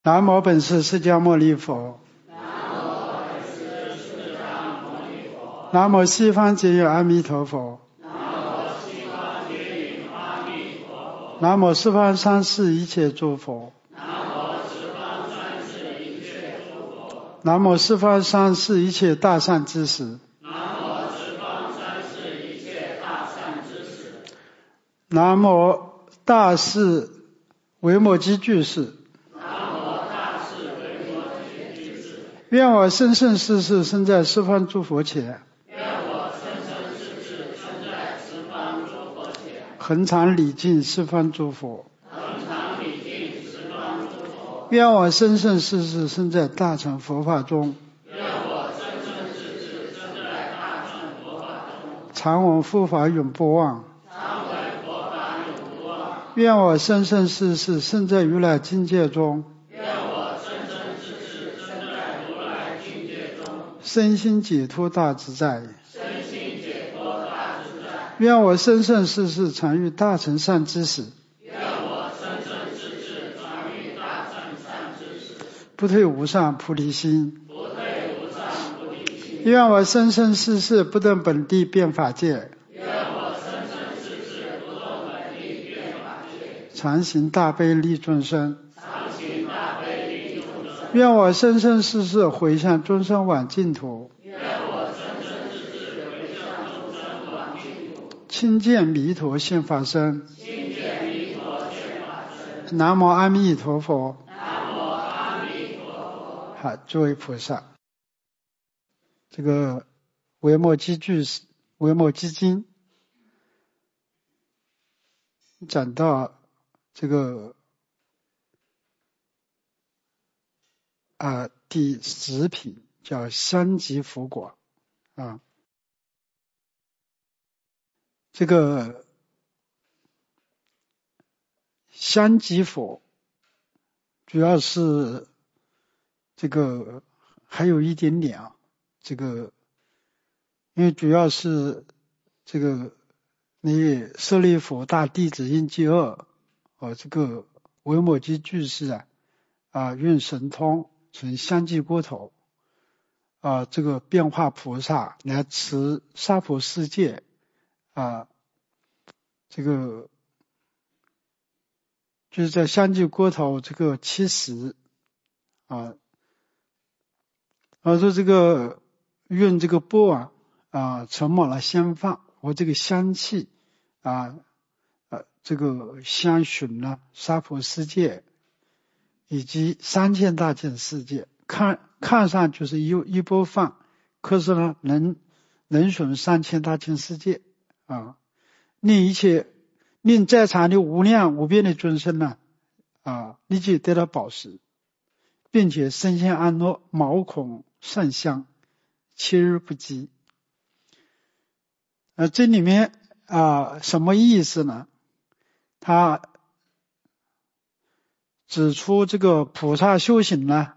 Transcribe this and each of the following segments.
南无本师释迦牟尼佛。南无西方极乐阿弥陀佛。南无十方三世一切诸佛。南无十方三世一切大善知识。南无大士维摩诘居士。愿我生生世世生在十方诸佛前，恒常礼敬十方诸佛。愿我生生世世生在大乘佛法中，常闻佛法永不忘。愿我生生世世生在如来境界中，身心解脱大自在。愿我生生世世常遇大乘善知识，不退无上菩提心。愿我生生世世不登本地变法界，常行大悲利众生。愿我生生世世回向众生往净土，亲见弥陀现法身。南无阿弥陀佛。好，诸位菩萨，这个维摩诘经讲到这个第10品叫香积佛果啊。这个香积佛主要是这个还有一点点这个因为主要是这个你舍利弗大弟子因机二这个维摩诘居士运神通成香积锅头这个变化菩萨来持娑婆世界这个就是在香积锅头这个70说这个运这个钵盛满了香放和这个香气这个香熏了娑婆世界以及3000大千世界，看上就是一钵饭，可是呢能熏3000大千世界令在场的无量无边的众生呢立即得到饱食，并且身心安乐，毛孔甚香，七日不饥。这里面什么意思呢？他指出这个菩萨修行呢，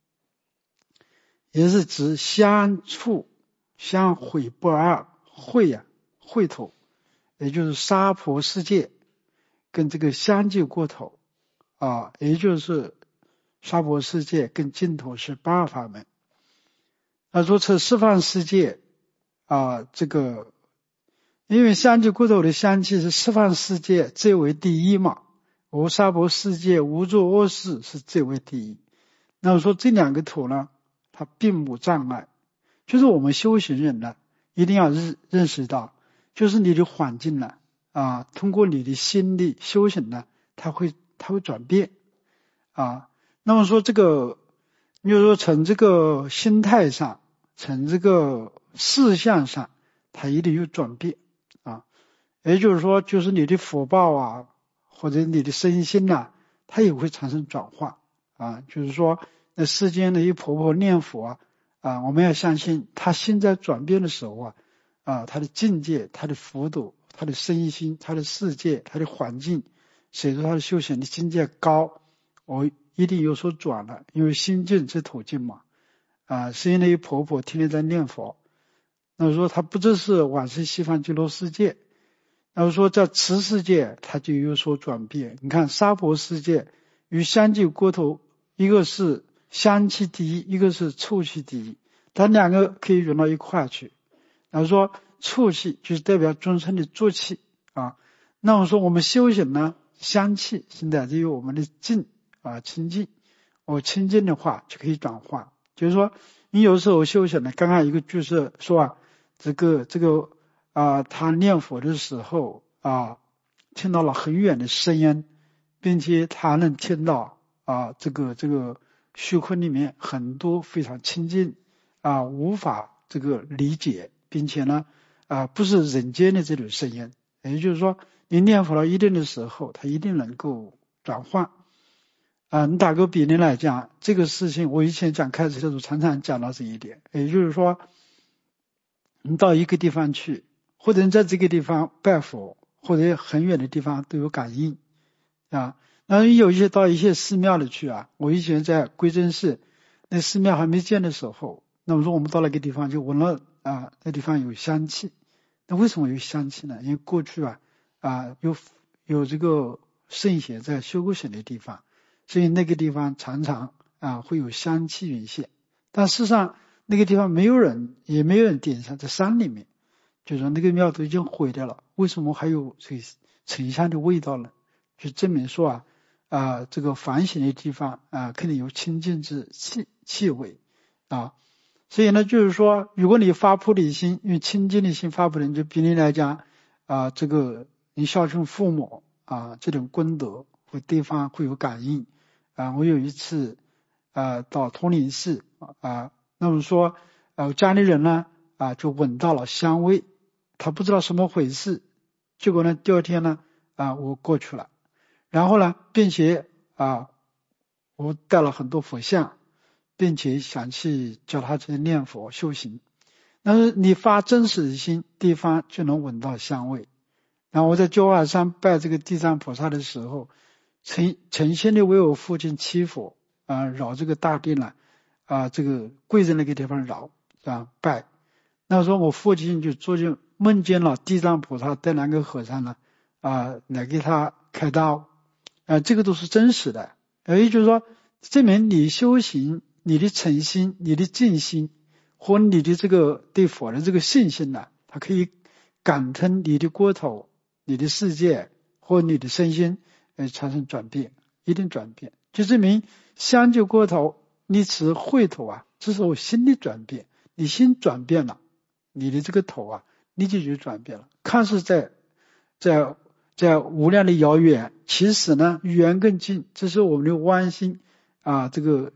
也是指相处相会不二，会头，也就是娑婆世界跟这个香积锅头也就是娑婆世界跟净土是8法门。如此十方世界这个因为香积锅头的香气是十方世界最为第一嘛，无娑婆世界无诸恶世是最为第一。那么说这两个土呢，它并无障碍，就是我们修行人呢一定要认识到，就是你的环境呢通过你的心力修行呢，它会转变那么说这个你就说从这个心态上，从这个事项上，它一定有转变也就是说就是你的福报或者你的身心它也会产生转化就是说那世间的一婆婆念佛我们要相信她心在转变的时候她的境界，她的福度，她的身心，她的世界，她的环境，随着她的修行的境界高，一定有所转了，因为心净是土净嘛世间的一婆婆天天在念佛，那说她不只是往生西方极乐世界，那么说在此世界它就有所转变。你看娑婆世界与香积锅头一个是香气第一，一个是臭气第一，它两个可以融到一块去。然后说臭气就是代表众生的浊气啊。那我说我们修行呢，香气是来自于我们的净清净，我清净的话就可以转化。就是说你有时候修行呢，刚刚一个句是说这个他念佛的时候听到了很远的声音，并且他能听到这个虚空里面很多非常清净无法这个理解，并且呢不是人间的这种声音。也就是说你念佛到一定的时候，它一定能够转换你打个比例来讲，这个事情我以前讲开始的时候常常讲到这一点。也就是说你到一个地方去，或者你在这个地方拜佛，或者很远的地方都有感应那有一些到一些寺庙里去我以前在归真寺，那寺庙还没建的时候，那么说我们到那个地方就闻了那地方有香气。那为什么有香气呢？因为过去有这个圣贤在修过行的地方，所以那个地方常常会有香气涌现。但事实上那个地方没有人，也没有人点香，在山里面，就是说那个庙都已经毁掉了，为什么还有这个沉香的味道呢？就证明说这个反省的地方肯定有清净之气味所以呢就是说如果你发菩提心，因为清净的心发菩提心，就比例来讲这个你孝顺父母这种功德会对方会有感应我有一次到通灵寺那么说家里人呢就闻到了香味，他不知道什么回事，结果呢第二天呢我过去了，然后呢并且我带了很多佛像，并且想去教他去念佛修行。但是你发真实的心，地方就能闻到香味。然后我在九华山拜这个地藏菩萨的时候，诚心的为我父亲祈福绕这个大地呢这个跪在那个地方绕拜。那时候我父亲就做就梦见了地藏菩萨带两个和尚呢来给他开刀这个都是真实的。也就是说证明你修行，你的诚心，你的尽心和你的这个对佛的这个信心呢，它可以感通你的国土，你的世界或你的身心产生转变，一定转变，就证明相就国土，你此秽土这是我心的转变，你心转变了，你的这个头你就转变了。看似在无量的遥远，其实呢远更近，这是我们的弯心这个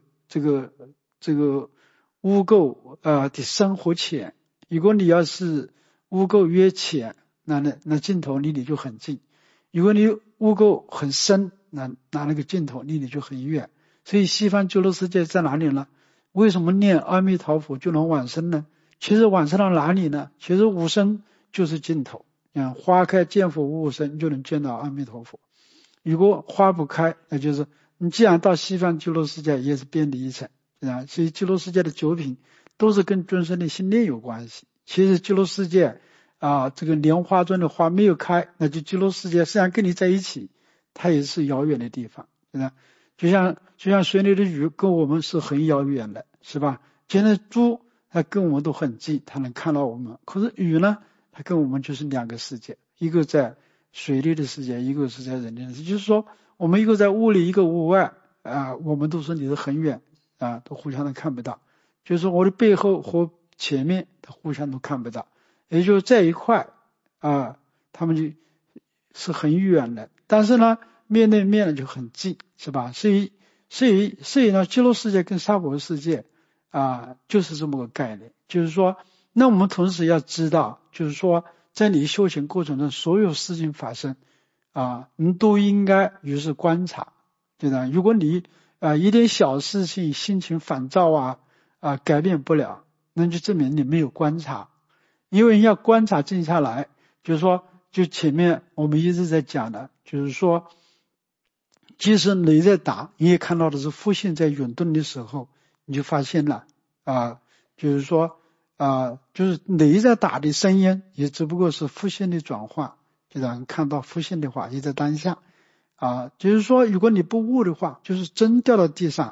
污垢的深和浅。如果你要是污垢越浅，那尽头离你就很近；如果你污垢很深，那个尽头离你就很远。所以西方极乐世界在哪里呢？为什么念阿弥陀佛就能往生呢？其实往生到哪里呢？其实无生就是尽头。花开见佛无生，就能见到阿弥陀佛。如果花不开，那就是你既然到西方极乐世界，也是遍地一尘所以极乐世界的九品都是跟众生的心念有关系。其实极乐世界这个莲花中的花没有开，那就极乐世界虽然跟你在一起，它也是遥远的地方就像水里的鱼跟我们是很遥远的，是吧？现在猪它跟我们都很近，它能看到我们，可是鱼呢，它跟我们就是两个世界，一个在水里的世界，一个是在人间的世界。就是说我们一个在屋里，一个屋外我们都是离得很远都互相都看不到，就是我的背后和前面它互相都看不到，也就是在一块他们就是很远的，但是呢面对面的就很近，是吧？所以呢极乐世界跟娑婆世界就是这么个概念。就是说那我们同时要知道，就是说在你修行过程中所有事情发生你都应该于是观察，对吧？如果你一点小事情心情烦躁改变不了，那就证明你没有观察。因为要观察静下来，就是说就前面我们一直在讲的，就是说即使雷在打，你也看到的是复性在涌动的时候，你就发现了就是说就是雷在打的声音也只不过是复性的转化，就让看到复性的话也在当下就是说如果你不悟的话，就是针掉到地上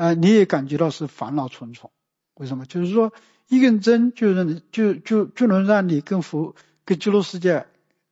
你也感觉到是烦恼重重。为什么？就是说一根针就能让你跟极乐世界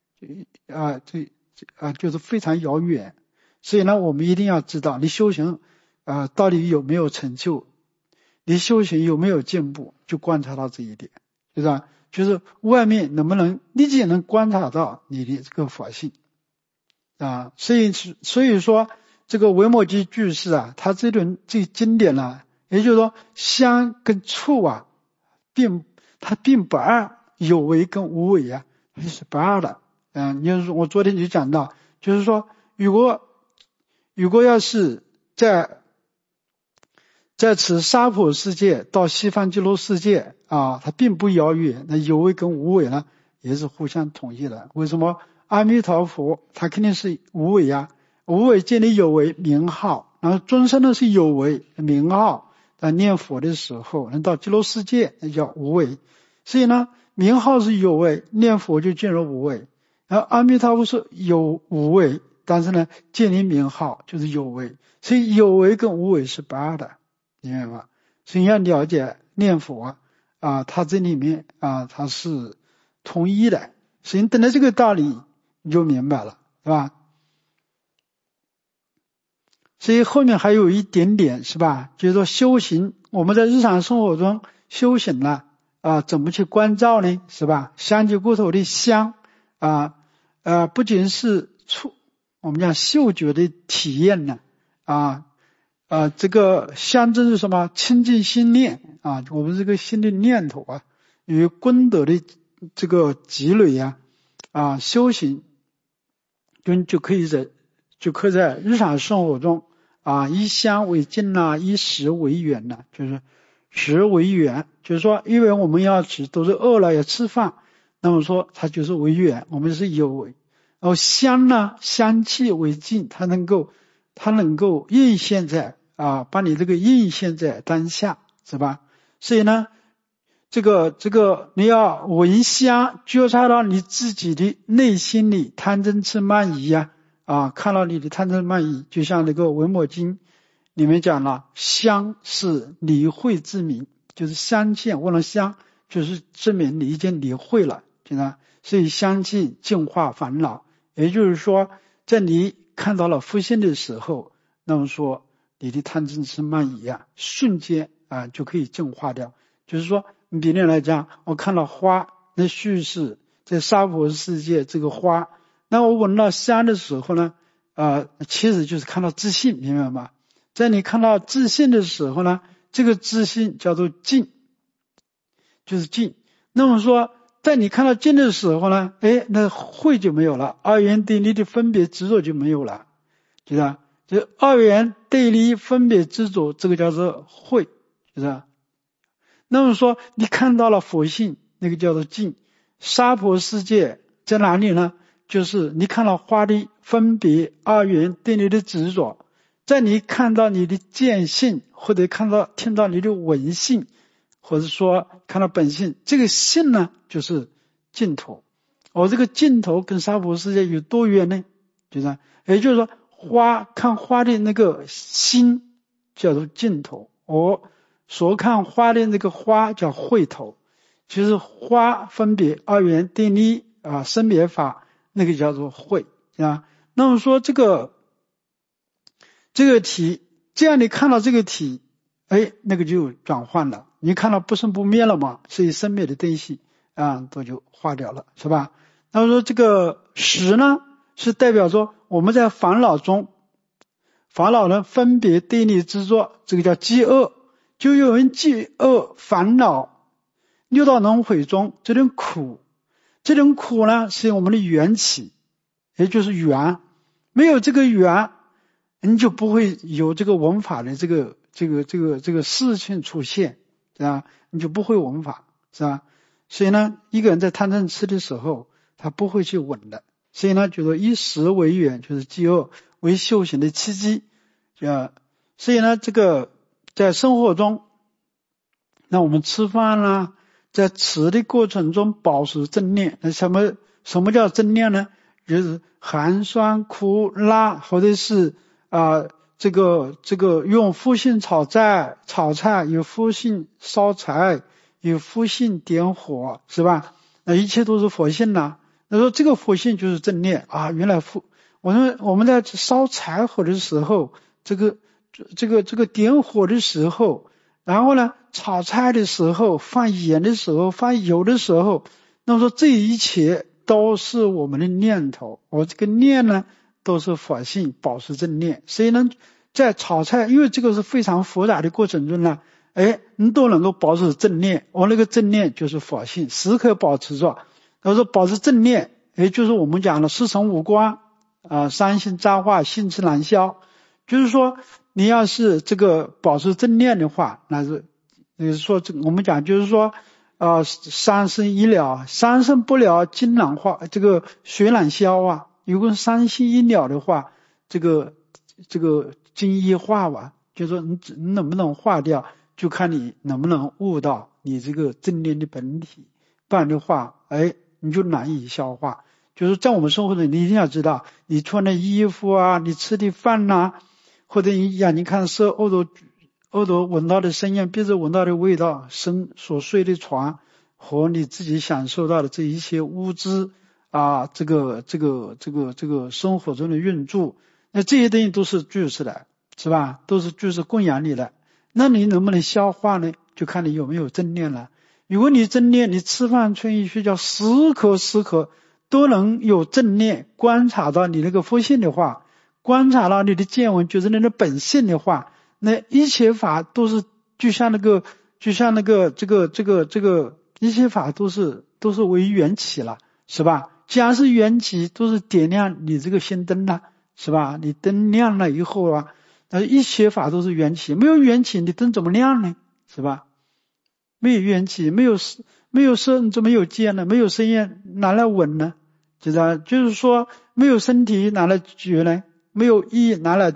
就是非常遥远。所以呢，我们一定要知道你修行到底有没有成就，你修行有没有进步，就观察到这一点，是吧？就是外面能不能立即能观察到你的这个佛性啊。所以说这个维摩诘居士他这经典也就是说香跟触它并不二，有为跟无为它是不二的。就是我昨天就讲到，就是说如果要是在此娑婆世界到西方极乐世界它并不遥远，那有为跟无为呢也是互相统一的。为什么？阿弥陀佛他肯定是无为无为建立有为名号，然后众生呢是有为名号，在念佛的时候能到极乐世界那叫无为。所以呢名号是有为，念佛就进入无为。然后阿弥陀佛是有无为，但是呢建立名号就是有为，所以有为跟无为是不二的，明白吗？所以要了解念佛它这里面它是统一的。所以等到这个道理你就明白了，是吧？所以后面还有一点点，是吧？就是说修行，我们在日常生活中修行了怎么去关照呢？是吧？香及过头的香不仅是我们讲嗅觉的体验呢这个香真是什么？清净心念我们这个心的念头与功德的这个积累修行就可以在日常生活中以香为镜以食为缘就是食为缘，就是说因为我们要吃都是饿了要吃饭，那么说它就是为缘，我们是有为。然后香呢，香气为镜，它能够映现在把你这个映现在当下，是吧？所以呢这个你要闻香，觉察到你自己的内心里贪嗔痴慢疑看到你的贪嗔慢疑，就像那个维摩经里面讲了，香是理会之名，就是香见，闻了香就是证明你已经理会了，所以香气净化烦恼。也就是说在你看到了佛性的时候，那么说你的贪嗔痴慢疑瞬间就可以净化掉。就是说比例来讲，我看到花，那叙事在娑婆世界这个花，那我闻到香的时候呢其实就是看到自信，明白吗？在你看到自信的时候呢，这个自信叫做净，就是净。那么说在你看到净的时候呢那慧就没有了，二元对立的分别执着就没有了，就是二元对立分别执着，这个叫做慧，就是那么说你看到了佛性，那个叫做净。娑婆世界在哪里呢？就是你看到花的分别二元对立的执着，在你看到你的见性，或者听到你的闻性，或者说看到本性，这个性呢就是净土。这个净土跟娑婆世界有多远呢？也就是说看花的那个心叫做净土，所看花的那个花叫慧头，就是花分别二元对立生别法，那个叫做慧那么说这个题，这样你看到这个题那个就转换了，你看到不生不灭了嘛，所以生灭的东西都就化掉了，是吧？那么说这个识呢是代表说我们在烦恼中，烦恼呢分别对立执着，这个叫饥饿，就有人饥饿烦恼六道轮回中这种苦呢是我们的缘起，也就是缘，没有这个缘你就不会有这个闻法的这个事情出现，是吧？你就不会闻法，是吧？所以呢一个人在贪嗔痴的时候他不会去闻的，所以呢就说以食为缘，就是饥饿为修行的契机所以呢这个在生活中，那我们吃饭啦，在吃的过程中保持正念。那什么叫正念呢？就是寒酸苦辣或者是这个用福性炒菜，有福性烧柴，有福性点火，是吧？那一切都是佛性呐。那说这个佛性就是正念啊，原来我们在烧柴火的时候，这个点火的时候，然后呢炒菜的时候，放盐的时候，放油的时候，那么说这一切都是我们的念头，我这个念呢都是佛性，保持正念。所以呢在炒菜，因为这个是非常复杂的过程中呢，你都能够保持正念，我那个正念就是佛性，时刻保持着。他说保持正念，也就是我们讲的四尘五光三性杂化，性质难消。就是说你要是这个保持正念的话，那是说我们讲就是说三生一了，三生不了金难化，这个水难消啊。如果三生一了的话，这个金一化吧，就是说你能不能化掉，就看你能不能悟到你这个正念的本体，不然的话你就难以消化。就是在我们生活中，你一定要知道，你穿的衣服啊，你吃的饭呐，或者你眼睛看耳朵闻到的声音，鼻子闻到的味道，身所睡的床和你自己享受到的这一些物质这个生活中的运作，那这些东西都是具实的，是吧？都是具实供养你的。那你能不能消化呢？就看你有没有正念了。如果你正念，你吃饭、穿衣、睡觉，时刻都能有正念，观察到你那个佛性的话，观察到你的见闻觉知你的本性的话，那一切法都是就像那个一切法都是为缘起了，是吧？既然是缘起，都是点亮你这个心灯了，是吧？你灯亮了以后那一切法都是缘起，没有缘起你灯怎么亮呢？是吧？没有缘起，没有色你怎么有见呢？没有声音哪来闻呢？就是说没有身体哪来觉呢？没有意哪来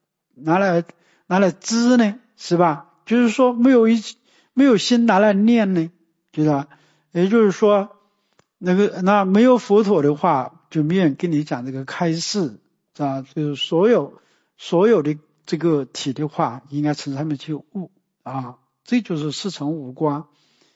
知呢？是吧？就是说没有心哪来念呢？也就是说那没有佛陀的话，就没人跟你讲这个开示就是所有的这个体的话，应该从上面去悟这就是四尘五光。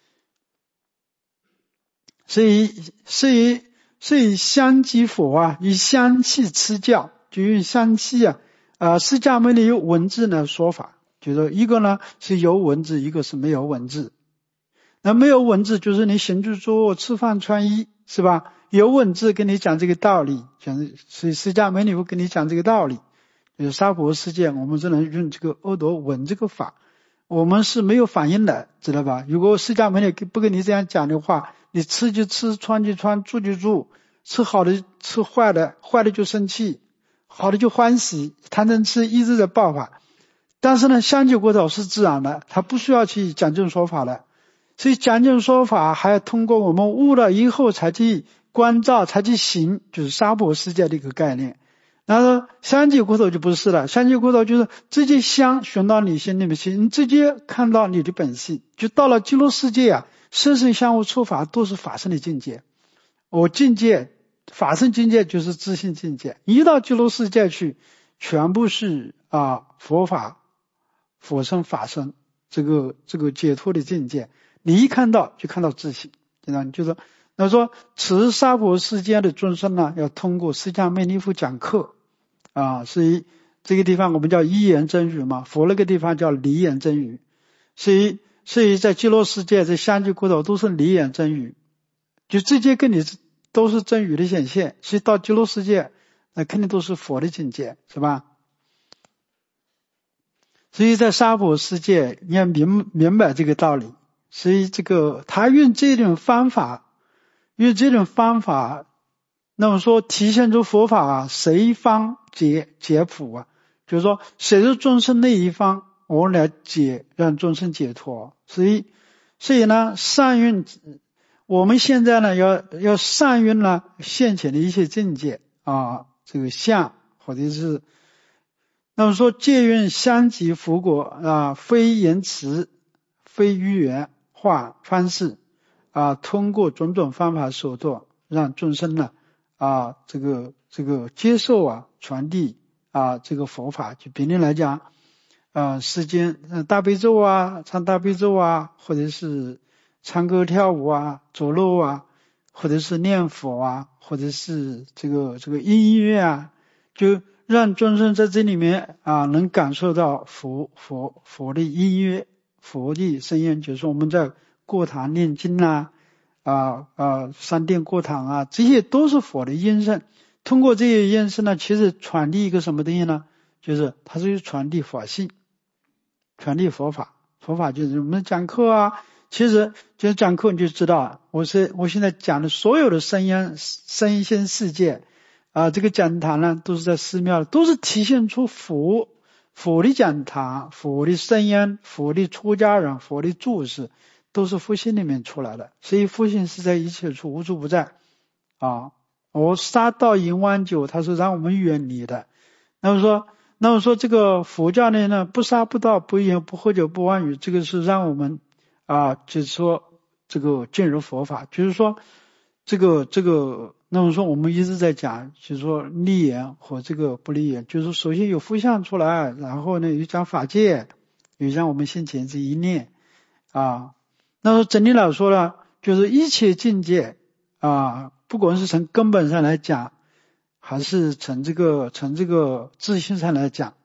所以香积佛以香气持教，就用香气释迦牟尼有文字的说法，就是一个呢是有文字，一个是没有文字。那没有文字就是你行住坐卧吃饭穿衣，是吧？有文字跟你讲这个道理，所以释迦牟尼会跟你讲这个道理。就是娑婆世界，我们只能用这个阿朵闻这个法，我们是没有反应的，知道吧？如果释迦牟尼不跟你这样讲的话，你吃就吃，穿就穿，住就住，吃好的吃坏的，坏的就生气，好的就欢喜，贪嗔痴一直在爆发。但是呢，香积国土是自然的，它不需要去讲经说法的。所以讲经说法还要通过我们悟了以后才去观照，才去行，就是娑婆世界的一个概念。然后香积国土就不是了，香积国土就是直接香寻到你心里面去，你直接看到你的本性，就到了极乐世界色身相互触法都是法身的境界。境界法身境界就是自性境界，一到极乐世界去全部是佛法佛身法身这个解脱的境界，你一看到就看到自性。就是那说此娑婆世界的众生呢，要通过释迦牟尼佛讲课所以这个地方我们叫一言真语嘛，佛那个地方叫离言真语。所以在极乐世界在香积国土都是离言真语，就直接跟你都是真语的显现。所以到极乐世界那肯定都是佛的境界，是吧？所以在娑婆世界你要明白这个道理。所以他用这种方法，那么说体现出佛法谁方解谱就是说谁是众生那一方，我们来让众生解脱。所以呢，善运我们现在呢要善运呢现前的一些境界这个相或者是那么说借运香积佛国非言辞非语言化方式通过种种方法手段让众生呢这个接受传递这个佛法。就比例来讲，世间大悲咒啊，唱大悲咒啊，或者是唱歌跳舞啊，走路啊，或者是念佛啊，或者是这个音乐啊，就让众生在这里面能感受到佛的音乐，佛的声音。就是说我们在过堂念经三殿过堂啊，这些都是佛的音声。通过这些音声呢，其实传递一个什么东西呢？就是它是传递法性，传递佛法。佛法就是我们讲课啊，其实就是讲课你就知道，我现在讲的所有的声音世界这个讲堂呢，都是在寺庙，都是体现出佛的讲堂，佛的声音，佛的出家人，佛的住持，都是佛性里面出来的。所以佛性是在一切处，无处不在杀盗淫妄酒，它是让我们远离的。那么说这个佛教呢，不杀不盗不淫不喝酒不妄语，这个是让我们就是说这个进入佛法。就是说这个那么说我们一直在讲，就是说立言和这个不立言，就是首先有佛像出来，然后呢有讲法界，有讲我们先前这一念那么整体来说呢，就是一切境界不管是从根本上来讲，还是从这个自性上来讲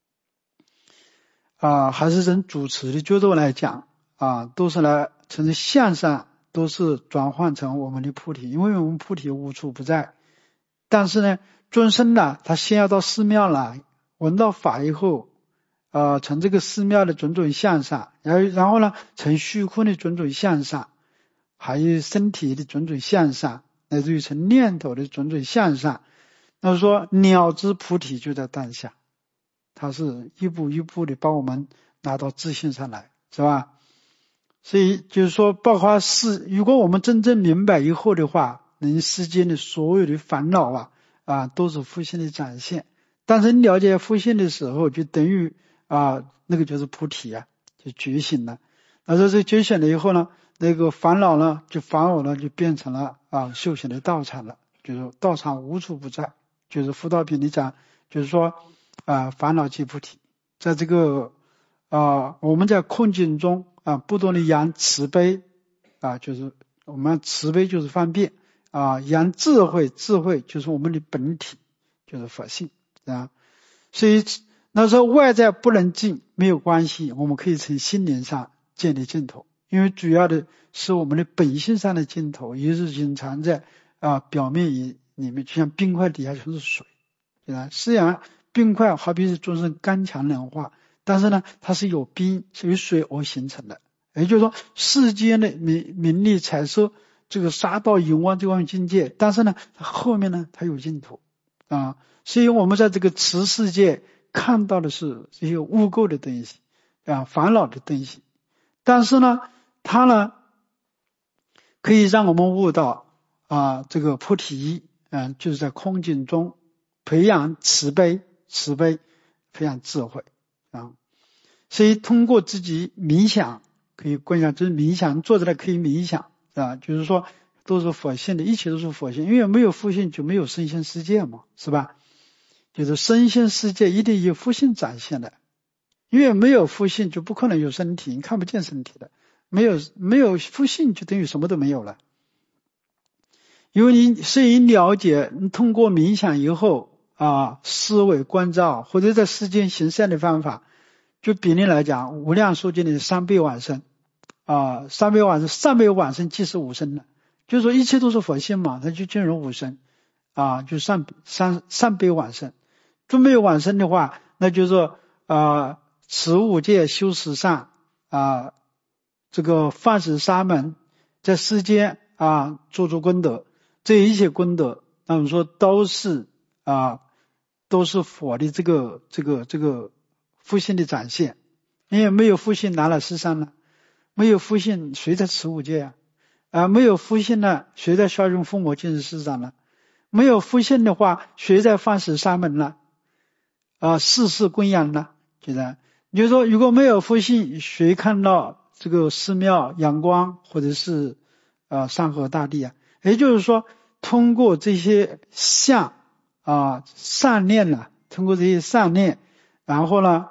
还是从主持的角度来讲都是来从相上都是转换成我们的菩提。因为我们菩提无处不在，但是呢众生呢，他先要到寺庙来闻到法以后从这个寺庙的种种相上，然后呢从虚空的种种相上，还有身体的种种相上，乃至于从念头的种种相上，那说了知菩提就在当下，它是一步一步的把我们拿到自信上来，是吧？所以就是说包括如果我们真正明白以后的话，世间的所有的烦恼都是佛性的展现。但是你了解佛性的时候，就等于那个就是菩提就觉醒了。那说这觉醒了以后呢，那个烦恼呢就变成了修行的道场了。就是道场无处不在，就是佛道品里讲，就是说烦恼即菩提。在这个我们在困境中不断的扬慈悲就是我们慈悲就是方便扬智慧就是我们的本体，就是佛性所以那时候外在不能进没有关系，我们可以从心灵上建立净土。因为主要的是我们的本性上的净土，也是隐藏在表面里面，就像冰块底下全是水，虽然冰块好比是众生刚强能化，但是呢它是有冰是由水而形成的。也就是说世间的名利财色这个杀盗淫妄这种境界，但是呢后面呢它有净土所以我们在这个此世界看到的是这些污垢的东西烦恼的东西，但是呢它呢可以让我们悟到这个菩提就是在空境中培养慈悲，培养智慧所以通过自己冥想可以观想，就是冥想坐着来可以冥想就是说都是佛性的，一切都是佛性。因为没有佛性就没有身心世界嘛，是吧？就是身心世界一定有佛性展现的，因为没有佛性就不可能有身体，你看不见身体的，没有佛性就等于什么都没有了。因为你了解，你通过冥想以后思维关照，或者在世间行善的方法，就比例来讲，无量寿经的三倍往生三倍往生即是无生了，就是说一切都是佛性嘛，它就进入无生就三倍往生。都没有往生的话，那就是说持五戒修十善这个放十沙门，在世间做功德，这一切功德那我们说都是佛的这个佛性的展现。因为没有佛性哪来十善呢？没有佛性谁在持五戒没有佛性呢谁在效用父母尽是师长呢？没有佛性的话谁在放十沙门呢世事供养呢？就是说如果没有佛性，谁看到这个寺庙阳光或者是山河大地也就是说通过这些相善念通过这些善念，然后呢，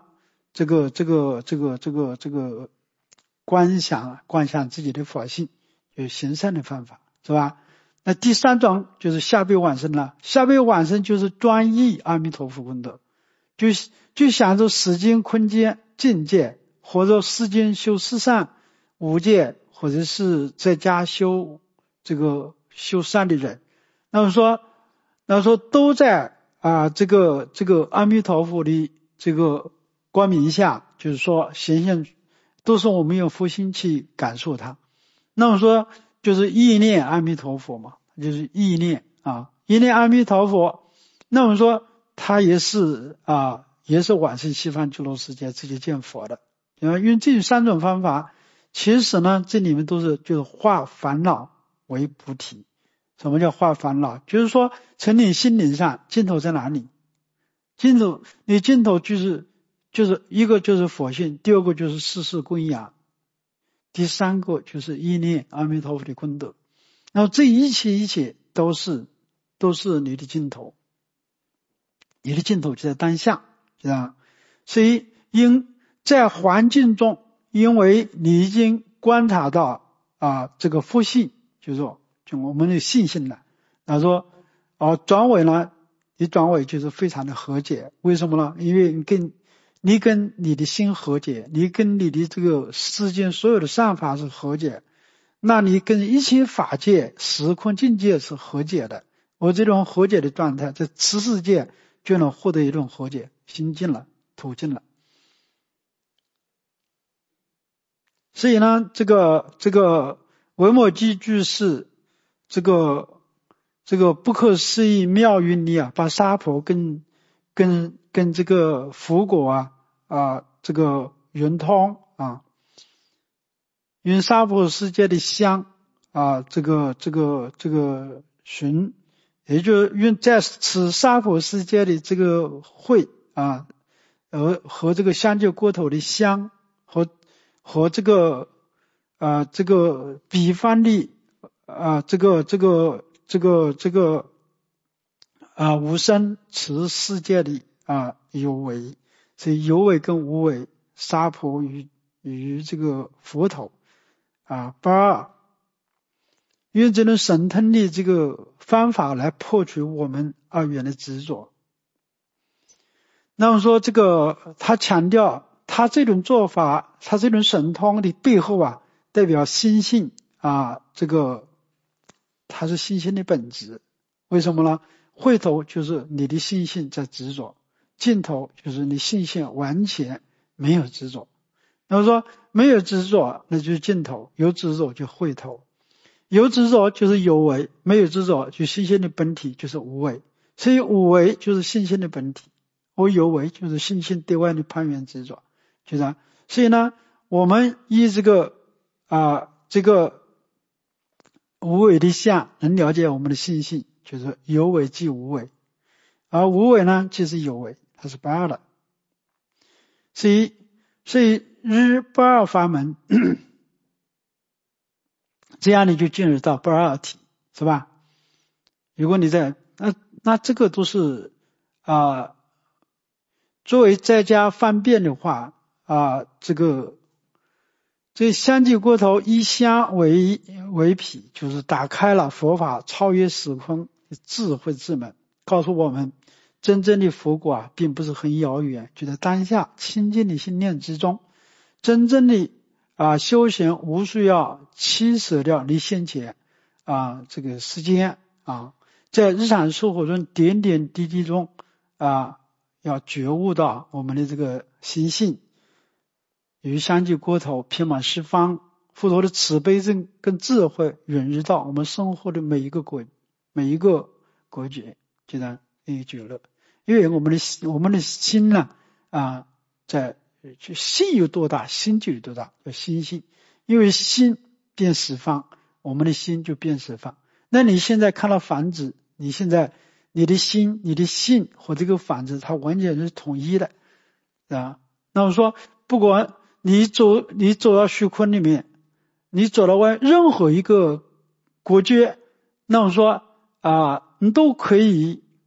观想自己的佛性，有行善的方法，是吧？那第三种就是下辈往生了，下辈往生就是专一阿弥陀佛功德，就想着世间空间境界，或者世间修四善五戒，或者是在家修修善的人，那么说都在这个阿弥陀佛的这个光明下，就是说显现都是我们用佛心去感受它。那么说就是意念阿弥陀佛嘛，就是意念意念阿弥陀佛。那么说他也是往生西方极乐世界直接见佛的。因为这三种方法，其实呢这里面都是就是化烦恼为菩提。什么叫化烦恼？就是说从你心灵上尽头在哪里？你尽头就是一个就是佛性，第二个就是世事供养，第三个就是意念阿弥陀佛的功德。然后这一切都是你的尽头，你的尽头就在当下，这样。所以在环境中，因为你已经观察到这个佛性，就是说就我们的信心了。他说转为呢，你转为就是非常的和解。为什么呢？因为你跟你的心和解，你跟你的这个世间所有的善法是和解，那你跟一切法界时空境界是和解的。我这种和解的状态，在此世界就能获得一种和解，心尽了，土尽了。所以呢，这个维摩诘居士这个不可思议妙云里把娑婆跟这个佛果这个圆通用娑婆世界的香这个寻，也就是用在此娑婆世界的这个慧和这个香就锅头的香和这个比方的无生此世界的有为，所以有为跟无为，娑婆与这个佛头不二，用这种神通的这个方法来破除我们二元的执着。那么说这个他强调他这种做法，他这种神通的背后代表心性这个它是心性的本质。为什么呢？慧头就是你的心性在执着，尽头就是你心性完全没有执着。那么说没有执着那就是尽头，有执着就慧头，有执着就是有为，没有执着就心性的本体就是无为。所以无为就是心性的本体，而有为就是心性对外的攀缘执着，就这样。所以呢，我们以这个无为的相能了解我们的心性，就是有为即无为，而无为呢即是有为，它是不二的。所以日不二法门这样你就进入到不二体，是吧？如果你在那这个都是作为在家方便的话这香积锅头以香为匹，就是打开了佛法超越时空的智慧之门，告诉我们真正的佛果并不是很遥远，就在当下清净的心念之中。真正的修行无需要弃舍掉你先前这个时间在日常生活中点点滴滴中要觉悟到我们的这个心性，与香积锅头遍满十方，佛陀的慈悲跟智慧远入到我们生活的每一个国节，就这样觉乐。因为我们的心呢心有多大，心就有多大，叫心性。因为心变十方，我们的心就变十方。那你现在看到房子，你现在你的心你的性和这个房子它完全是统一的那我说不管你走到虚空里面，你走到任何一个国界，那我说你都可以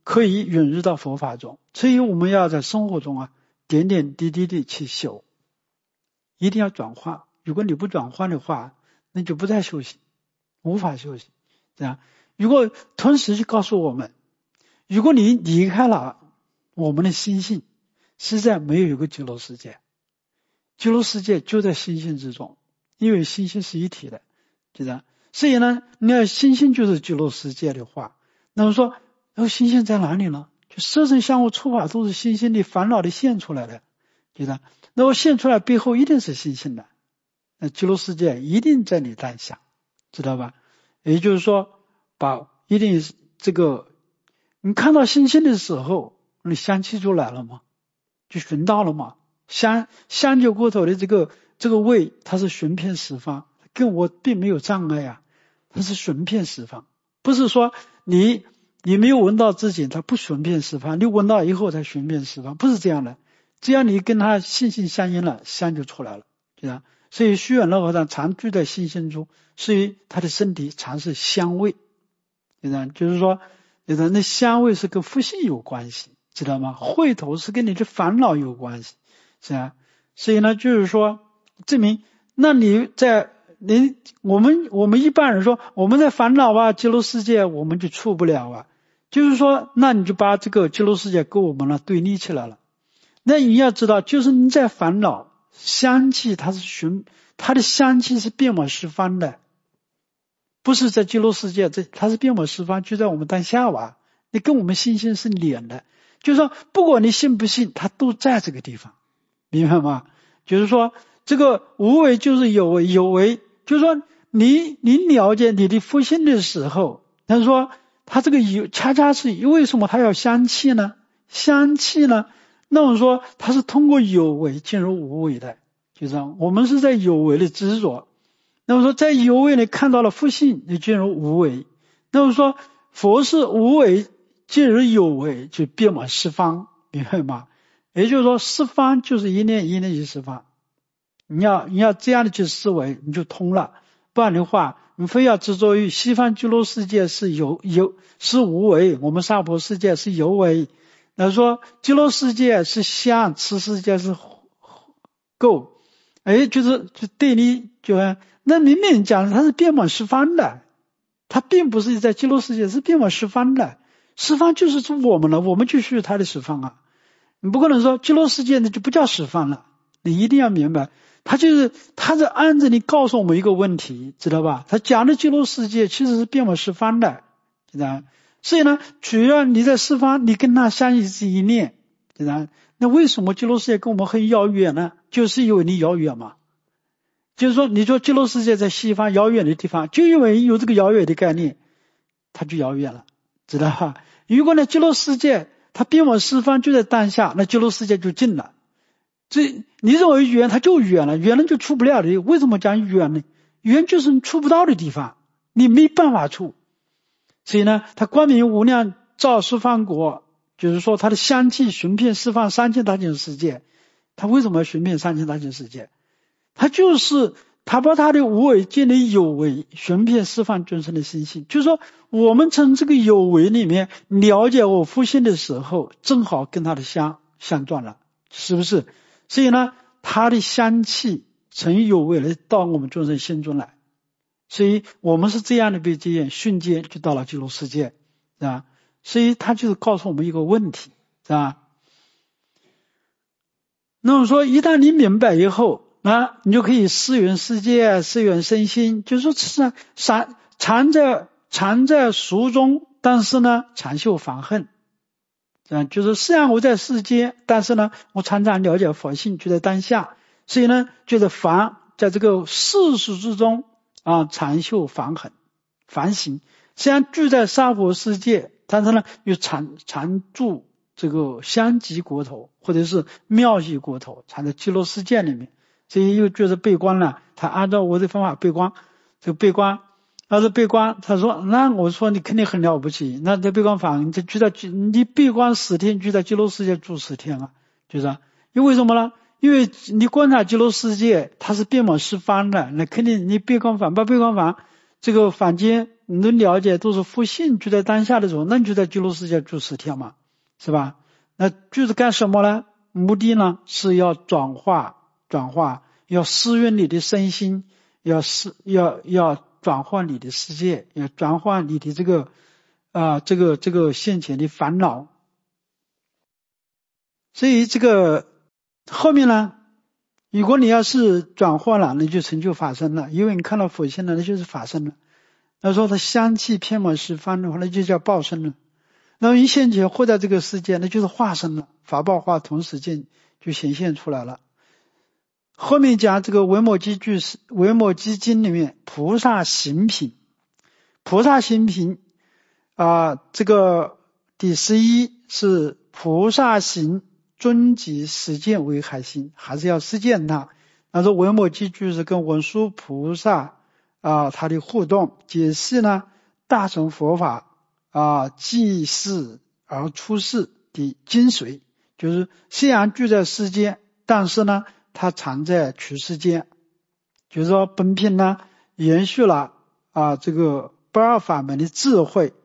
可以引入到佛法中。所以我们要在生活中点点滴滴的去修，一定要转化。如果你不转化的话，那就不再修行，无法修行。这样，如果同时就告诉我们，如果你离开了我们的心性，实在没有一个极乐世界，极乐世界就在心性之中，因为心性是一体的，对吧？所以呢，你要心性就是极乐世界的话，那么说，心性在哪里呢？就色身相互触法都是心性的烦恼的现出来的，对吧？那么现出来背后一定是心性的，那极乐世界一定在你当下，知道吧？也就是说，一定这个，你看到心性的时候，你香气就来了吗？就寻到了吗？香就过头的这个味，它是寻遍十方，跟我并没有障碍它是寻遍十方，不是说你没有闻到之前它不寻遍十方，你闻到以后才寻遍十方，不是这样的。只要你跟它心性相应了，香就出来了，对吧？所以虚远老和尚常住在心性中，所以他的身体常是香味，对吧？就是说，那香味是跟福性有关系，知道吗？慧头是跟你的烦恼有关系，是吧？所以呢，就是说证明，那我们一般人说我们在烦恼极乐世界我们就出不了就是说，那你就把这个极乐世界跟我们对立起来了。那你要知道，就是你在烦恼，香气它的香气是遍满十方的，不是在极乐世界，它是遍满十方，就在我们当下你跟我们心性是连的，就是说不管你信不信，它都在这个地方，明白吗？就是说这个无为就是有为，有为就是说你了解你的福性的时候，他说他这个恰恰是为什么他要香气呢？香气呢，那我说他是通过有为进入无为的，就是我们是在有为的执着，那么说在有为里看到了福性，就进入无为。那么说佛是无为进入有为，就遍满十方，明白吗？也就是说十方就是一念一念即十方，你要这样的去思维，你就通了。不然的话，你非要执着于西方极乐世界是是无为，我们娑婆世界是有为。那说极乐世界是相，此世界是垢，就对你那明明讲它是遍满十方的，它并不是在极乐世界，是遍满十方的，十方就是我们了，我们就是它的十方你不可能说极乐世界那就不叫十方了，你一定要明白，他在按着你告诉我们一个问题，知道吧？他讲的极乐世界其实是遍满十方的，知道？所以呢，只要你在十方，你跟他相应是一念，知道？那为什么极乐世界跟我们很遥远呢？就是因为你遥远嘛。就是说，你说极乐世界在西方遥远的地方，就因为有这个遥远的概念，它就遥远了，知道吧？如果呢，极乐世界它遍满十方就在当下，那极乐世界就近了。你认为远，它就远了，远了就出不了的。为什么讲远呢？远就是你出不到的地方，你没办法出。所以呢，它光明无量照十方国，就是说它的香气寻遍十方三千大千世界。它为什么要寻遍三千大千世界？它就是他把他的无为建立有为，寻遍十方众生的心性。就是说我们从这个有为里面了解我福性的时候，正好跟他的相撞了，是不是？所以呢，他的香气从有为来到我们众生心中来，所以我们是这样的被接引，瞬间就到了极乐世界，是吧？所以他就是告诉我们一个问题，是吧？那么说一旦你明白以后，那你就可以思源世界，思源身心，就是说常在俗中，但是呢常修防恨，就是虽然我在世间，但是呢我常常了解佛性，就在当下，所以呢就是在这个世俗之中常修防恨反省。虽然住在娑婆世界，但是呢又常住这个香积国头或者是妙极国头，常在极乐世界里面。所以又觉得背光了，他按照我的方法背光，这个背光，要是背光，他说那我说你肯定很了不起，那在背光房你背光10天，就在极乐世界住10天就是因为什么呢？因为你观察极乐世界它是遍满十方的，那肯定你背光房把背光房这个房间你都了解都是复性就在当下的时候，那你就在极乐世界住10天嘛，是吧？那就是干什么呢？目的呢是要转化，要施运你的身心，要转换你的世界，要转换你的这个现前的烦恼。所以这个后面呢，如果你要是转化了，那就成就法身了，因为你看到佛性了，那就是法身了。那说它香气遍满十方的话，那就叫报身了。那么一现前活在这个世界，那就是化身了，法报化同时间就显现出来了。后面讲这个维摩诘经里面菩萨行品，这个第11是菩萨行遵己实践为海行，还是要实践它。那说维摩诘就是跟文殊菩萨他的互动解释呢大乘佛法济世而出世的精髓，就是虽然居在世间，但是呢它藏在取世间。就是说本品呢延续了这个不二法门的智慧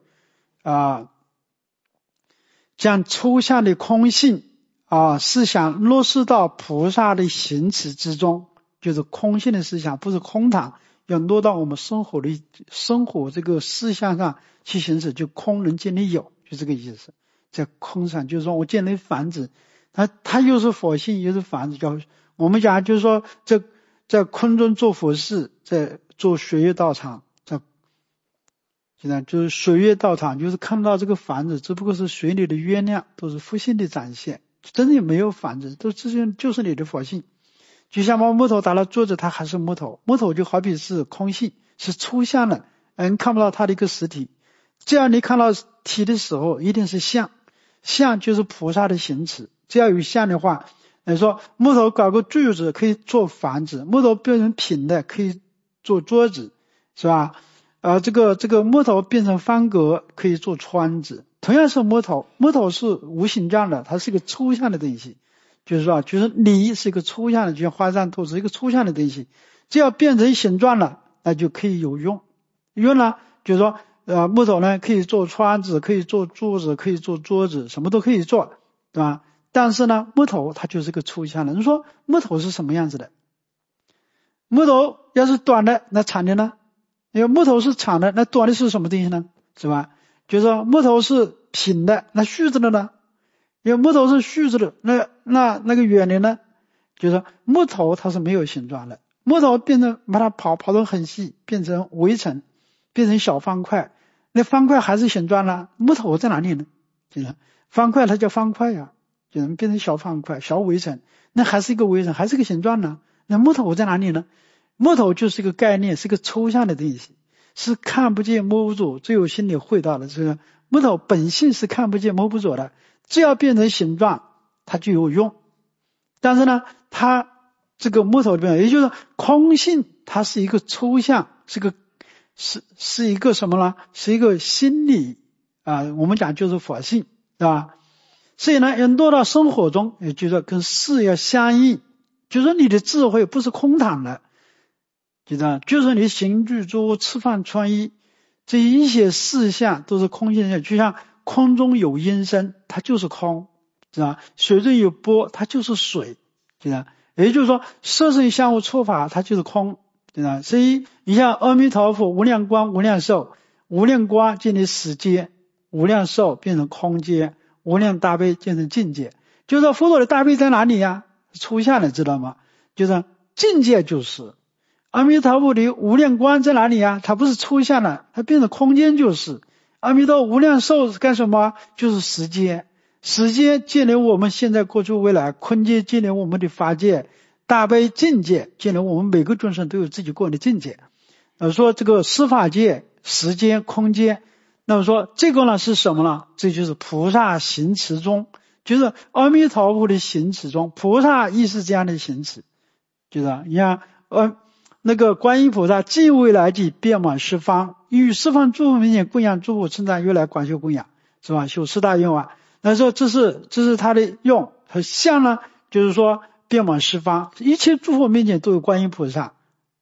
将抽象的空性思想落实到菩萨的行持之中，就是空性的思想不是空谈，要落到我们生活这个思想上去行使，就空能见你有，就这个意思。在空上就是说我见了房子，它又是佛性又是房子，叫我们讲就是说在空中做佛事，在做水月道场，现在就是水月道场，就是看到这个房子只不过是水里的月亮，都是佛性的展现，真的没有房子，都就是你的佛性。就像把木头打了桌子，它还是木头，木头就好比是空性，是抽象的，看不到它的一个实体。只要你看到体的时候，一定是相，相就是菩萨的行持。只要有相的话，你说木头搞个柱子可以做房子，木头变成平的可以做桌子，是吧？这个木头变成方格可以做窗子。同样是木头是无形状的，它是一个抽象的东西。就是说就是理是一个抽象的，就像花山透是一个抽象的东西，只要变成形状了，那就可以有用。用了就是说木头呢可以做窗子，可以做柱子，可以做桌子，什么都可以做，对吧？但是呢木头它就是个抽象的。你说木头是什么样子的？木头要是短的，那长的呢？因为木头是长的，那短的是什么东西呢？是吧？就是说木头是平的，那虚着的呢？因为木头是虚着的，那个圆的呢？就是说木头它是没有形状的，木头变成把它跑得很细，变成围城，变成小方块，那方块还是形状了，木头在哪里呢？就是方块它叫方块呀，就能变成小方块小围城，那还是一个围城，还是个形状呢？那木头在哪里呢？木头就是一个概念，是个抽象的东西，是看不见摸不着，只有心里会到的。这个木头本性是看不见摸不着的，只要变成形状它就有用。但是呢它这个木头里面也就是空性，它是一个抽象，是一个什么呢？是一个心理我们讲就是佛性，对吧？所以呢要落到生活中，也就是说跟事要相应，就是说你的智慧不是空谈的，就是你行住坐卧吃饭穿衣这一些事项都是空性的，就像空中有音声，它就是空，是吧？水中有波，它就是水，是吧？也就是说色身相互错法，它就是空，是吧？所以你像阿弥陀佛无量光无量寿，无量光建立时间，无量寿变成空间，无量大悲变成境界。就是说佛陀的大悲在哪里呀？抽象的，知道吗？就是境界就是阿弥陀佛的无量光在哪里呀？它不是抽象的，它变成空间就是阿弥陀无量寿是干什么？就是时间，时间建立我们现在过去未来，空间建立我们的法界，大悲境界建立我们每个众生都有自己个人的境界。说这个司法界时间空间，那么说这个呢是什么呢？这就是菩萨行持中，就是阿弥陀佛的行持中，菩萨亦是这样的行持，就是你看那个观音菩萨尽未来际遍满十方，与十方诸佛面前供养诸佛称赞，越来广修供养，是吧？修四大愿望。那说这是他的用，他相呢就是说遍满十方，一切诸佛面前都有观音菩萨，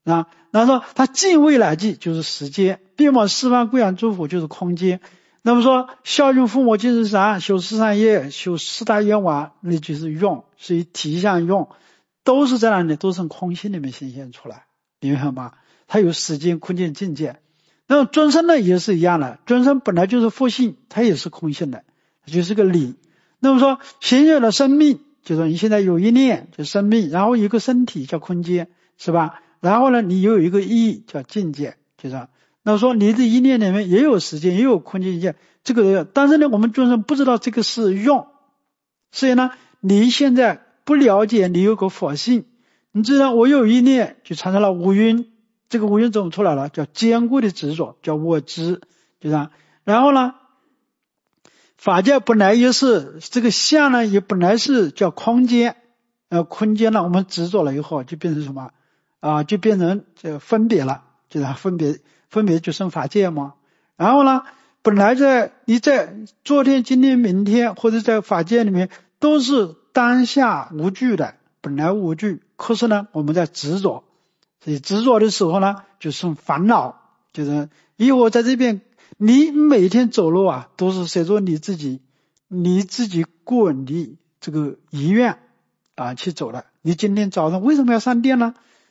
啊。然后说他尽未来际就是时间，并往四方供养诸佛就是空间。那么说孝敬父母敬十善修十善业修四大愿望，那就是用，所以体相用都是在哪里？都是从空性里面显现出来，明白吗？它有时间空间境界。那么尊生呢也是一样的，尊生本来就是佛性，它也是空性的，它就是个理。那么说显现了生命，就是你现在有一念就生命，然后有一个身体叫空间，是吧？然后呢你又有一个意叫境界，就这样。那么说你的一念里面也有时间也有空间境界，这个但是呢我们尊生不知道这个是用，所以呢你现在不了解你有个佛性，你知道我有一念就产生了五蕴，这个五蕴怎么出来了？叫坚固的执着，叫我执，就这样。然后呢法界本来也是这个相呢，也本来是叫空间，空间呢我们执着了以后就变成什么就变成这分别了，就是分别就生法界嘛。然后呢本来你在昨天今天明天或者在法界里面都是当下无惧的，本来无惧，可是呢我们在执着，所以执着的时候呢就生烦恼，就是以后在这边你每天走路都是随着你自己个人的这个意愿去走的。你今天早上为什么要上殿呢？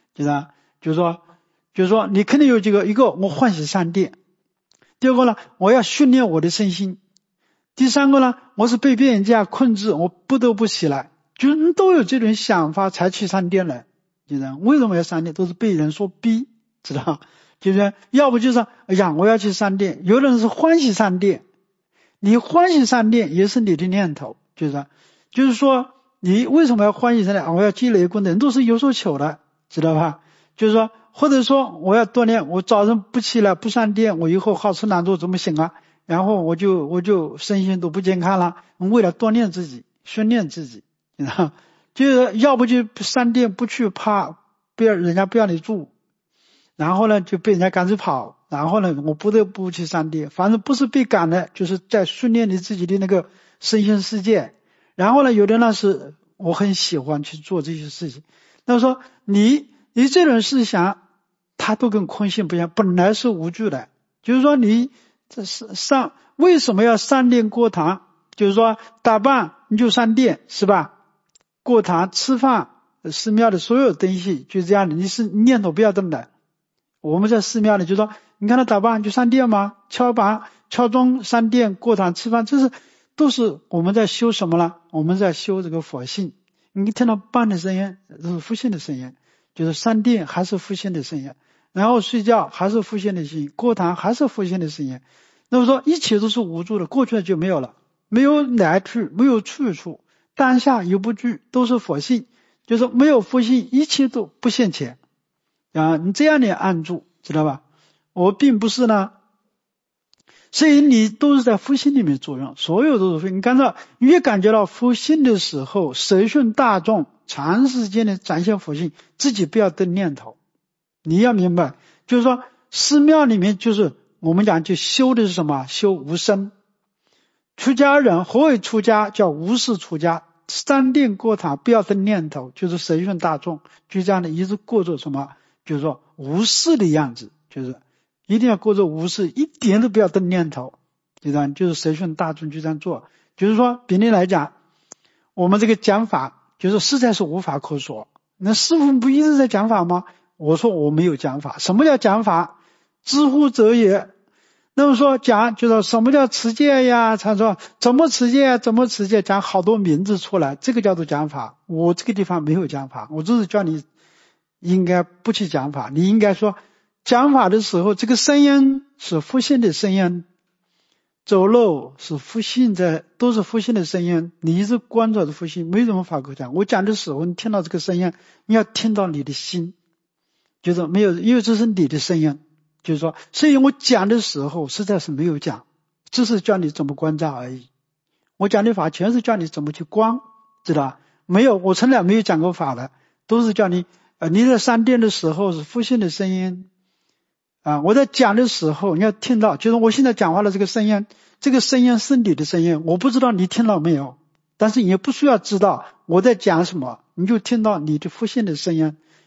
就是说你肯定有一个我欢喜上殿，第二个呢我要训练我的身心，第三个呢我是被别人家控制，我不得不起来，就是都有这种想法才去上殿的。就是为什么要上殿？都是被人所逼，知道？就是要不就是哎呀我要去上殿，有的人是欢喜上殿，你欢喜上殿也是你的念头，就是说你为什么要欢喜上殿我要积累功德，人都是有所求的，知道吧？就是说或者说我要锻炼，我早上不起来不上殿，我以后好吃懒做怎么行啊？然后我就身心都不健康了，为了锻炼自己训练自己，知道？就是要不就上殿不去，怕人家不让你住，然后呢就被人家赶着跑，然后呢我不得不去上殿，反正不是被赶的，就是在训练你自己的那个身心世界。然后呢有的呢是我很喜欢去做这些事情。那么说你这种思想它都跟空性不一样，本来是无惧的，就是说你这是为什么要上殿过堂？就是说打扮你就上殿，是吧？过堂吃饭寺庙的所有东西就是这样的，你是念头不要动的。我们在寺庙里就说你看他打扮就上殿吗？敲板敲钟上殿过堂吃饭，这都是我们在修什么了？我们在修这个佛性。你听到棒的声音这是佛性的声音，就是上殿还是佛性的声音，然后睡觉还是佛性的声音，过堂还是佛性的声音。那么说一切都是无助的，过去了就没有了，没有来去，没有去处，当下有不惧，都是佛性，就是没有佛性一切都不现前你这样的按住，知道吧？我并不是呢，所以你都是在佛性里面作用，所有都是佛性。你看到越感觉到佛性的时候，随顺大众长时间的展现佛性，自己不要动念头。你要明白，就是说寺庙里面就是我们讲就修的是什么？修无生。出家人何谓出家？叫无事出家，上殿过堂不要动念头，就是随顺大众，就这样的一直过着什么？就是说无事的样子，就是一定要过着无事，一点都不要动念头，就这样，就是随顺大众就这样做。就是说比例来讲，我们这个讲法就是实在是无法可说。那师父不一直在讲法吗？我说我没有讲法。什么叫讲法？知乎者也。那么说讲就是什么叫持戒呀？他说怎么持戒，怎么持戒，讲好多名字出来，这个叫做讲法。我这个地方没有讲法，我只是叫你应该不去讲法，你应该说讲法的时候，这个声音是佛性的声音，走路是佛性的，都是佛性的声音，你一直关照着佛性，没什么法可讲。我讲的时候，你听到这个声音，你要听到你的心，就是没有，因为这是你的声音，就是说，所以我讲的时候实在是没有讲，只是教你怎么关照而已。我讲的法全是教你怎么去观，知道吧？没有，我从来没有讲过法的，都是教你你在上殿的时候是佛性的声音我在讲的时候你要听到，就是我现在讲话的这个声音，这个声音是你的声音，我不知道你听到没有，但是你也不需要知道我在讲什么，你就听到你的佛性的声音。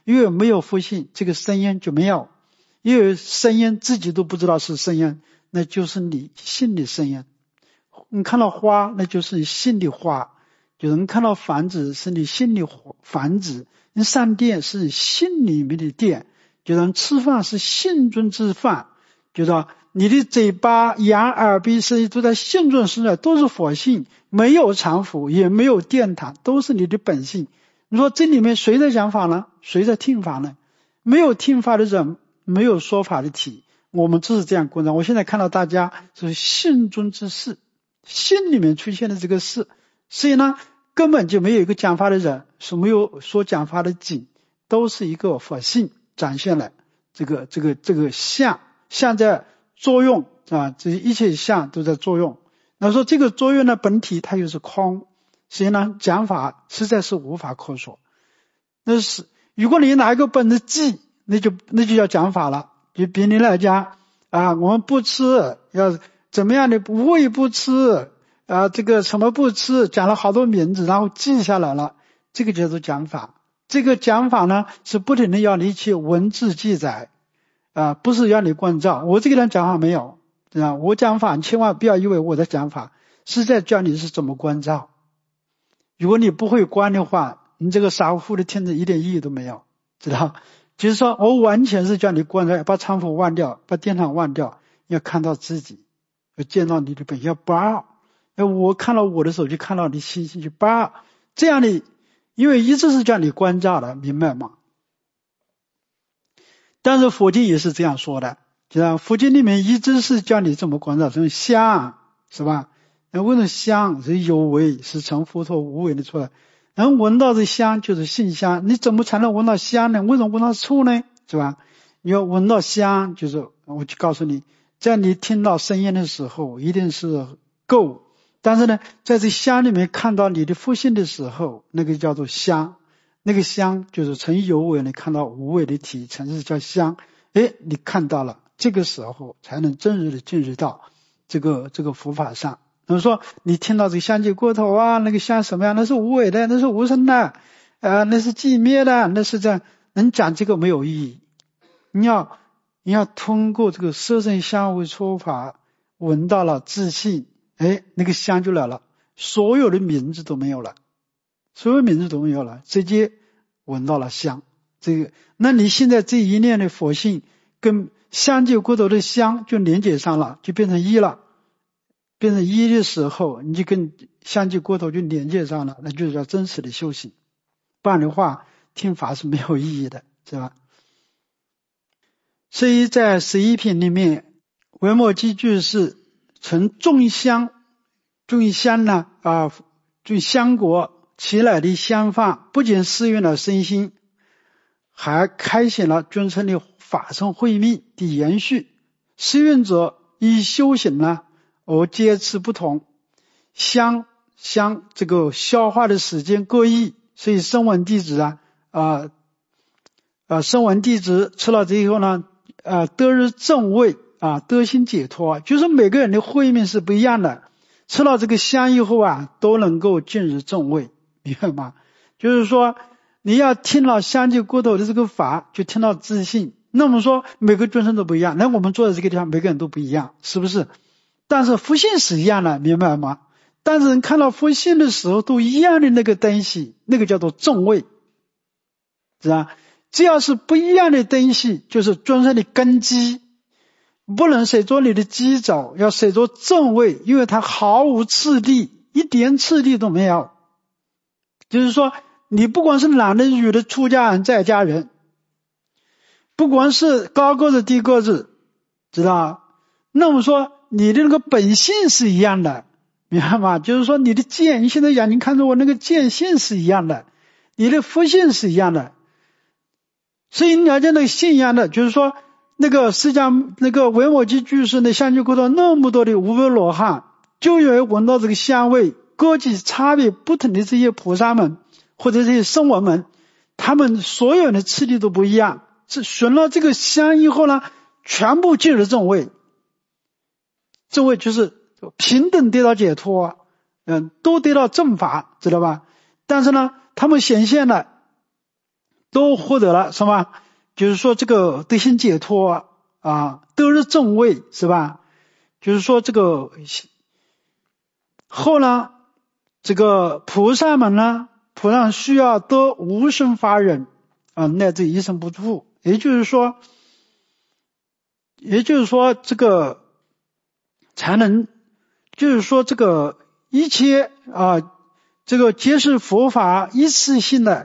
因为没有佛性，这个声音就没有，因为声音自己都不知道是声音，那就是你心里声音。你看到花，那就是你心里花，就是你看到房子是你心里房子，你上殿是你心里面的殿，就是吃饭是心中之饭，就是你的嘴巴、眼、耳、鼻、舌都在心中生出来，都是佛性，没有常府，也没有殿堂，都是你的本性。你说这里面谁在讲法呢？谁在听法呢？没有听法的人，没有说法的体，我们只是这样观察。我现在看到大家是心中之事，心里面出现的这个事，所以呢根本就没有一个讲法的人，是没有说讲法的景，都是一个佛性展现了这个相在作用啊，这一切相都在作用。那说这个作用的本体它又是空，所以呢讲法实在是无法可说。那是如果你拿一个本子记，那就叫讲法了。就比你来讲啊，我们不吃要怎么样的无为不吃啊，这个什么不吃，讲了好多名字，然后记下来了，这个叫做讲法。这个讲法呢是不停的要你去文字记载啊，不是让你关照。我这个人讲法没有啊，我讲法千万不要以为我的讲法是在教你是怎么关照。如果你不会关的话，你这个傻乎乎的听着一点意义都没有，知道？就是说我完全是叫你关照，把常府忘掉，把殿堂忘掉，要看到自己，要见到你的本，要不二。要我看到我的时候就看到你心性，就不二。这样的，因为一直是叫你关照的，明白吗？但是佛经也是这样说的，就像佛经里面一直是叫你这么关照，这种香是吧？那为什么香是有为，是成佛陀无为的出来？能闻到的香就是性香，你怎么才能闻到香呢？为什么闻到醋呢？是吧？你要闻到香，就是我就告诉你，在你听到声音的时候一定是够，但是呢在这香里面看到你的佛性的时候，那个叫做香，那个香就是成有为，你看到无为的体，成是叫香。你看到了，这个时候才能真实的进入到这个佛法上。比如说你听到这个香气过头啊，那个香什么样，那是无为的，那是无生的那是寂灭的，那是这样，能讲这个没有意义。你要通过这个色声香味触法闻到了自信，那个香就来了，所有的名字都没有了，所有名字都没有了，直接闻到了香。这个，那你现在这一念的佛性跟香气过头的香就连接上了，就变成一了。变成一的时候，你就跟香气过头就连接上了，那就是叫真实的修行。不然的话，听法是没有意义的，是吧？所以在11品里面，维摩诘居士从种香呢种香果起来的香法，不仅适应了身心，还开显了尊称的法身慧命的延续。适应者以修行呢而皆持不同，香这个消化的时间各异，所以声闻弟子声闻弟子吃了这以后呢得日正位得心解脱，就是每个人的慧命是不一样的，吃了这个香以后都能够进入正位，明白吗？就是说你要听了香气过头的这个法，就听到自信。那么说每个众生都不一样，那我们坐在这个地方每个人都不一样，是不是？但是佛性是一样的，明白吗？但是看到佛性的时候都一样的那个东西，那个叫做正位，是吧？只要是不一样的东西，就是众生的根基，不能随着你的基走，要随着正位，因为它毫无次第，一点次第都没有。就是说你不管是男的女的，出家人在家人，不管是高个子低个子，知道？那么说你的那个本性是一样的，明白吗？就是说你的见，你现在眼睛看着我那个见性是一样的，你的佛性是一样的。所以你了解那个性一样的，就是说那个释迦那个维摩诘居士的香气过头那么多的无为罗汉，就因为闻到这个香味，各具差别不同的这些菩萨们或者这些声闻们，他们所有的次第都不一样，寻了这个香以后呢，全部进入正位。正位就是平等得到解脱，都得到正法，知道吧？但是呢他们显现了都获得了，是吧？就是说这个得心解脱啊，都是正位，是吧？就是说这个后呢，这个菩萨们呢，菩萨需要得无生法忍啊，乃至一生不住。也就是说这个才能，就是说这个一切啊，这个皆是佛法一次性的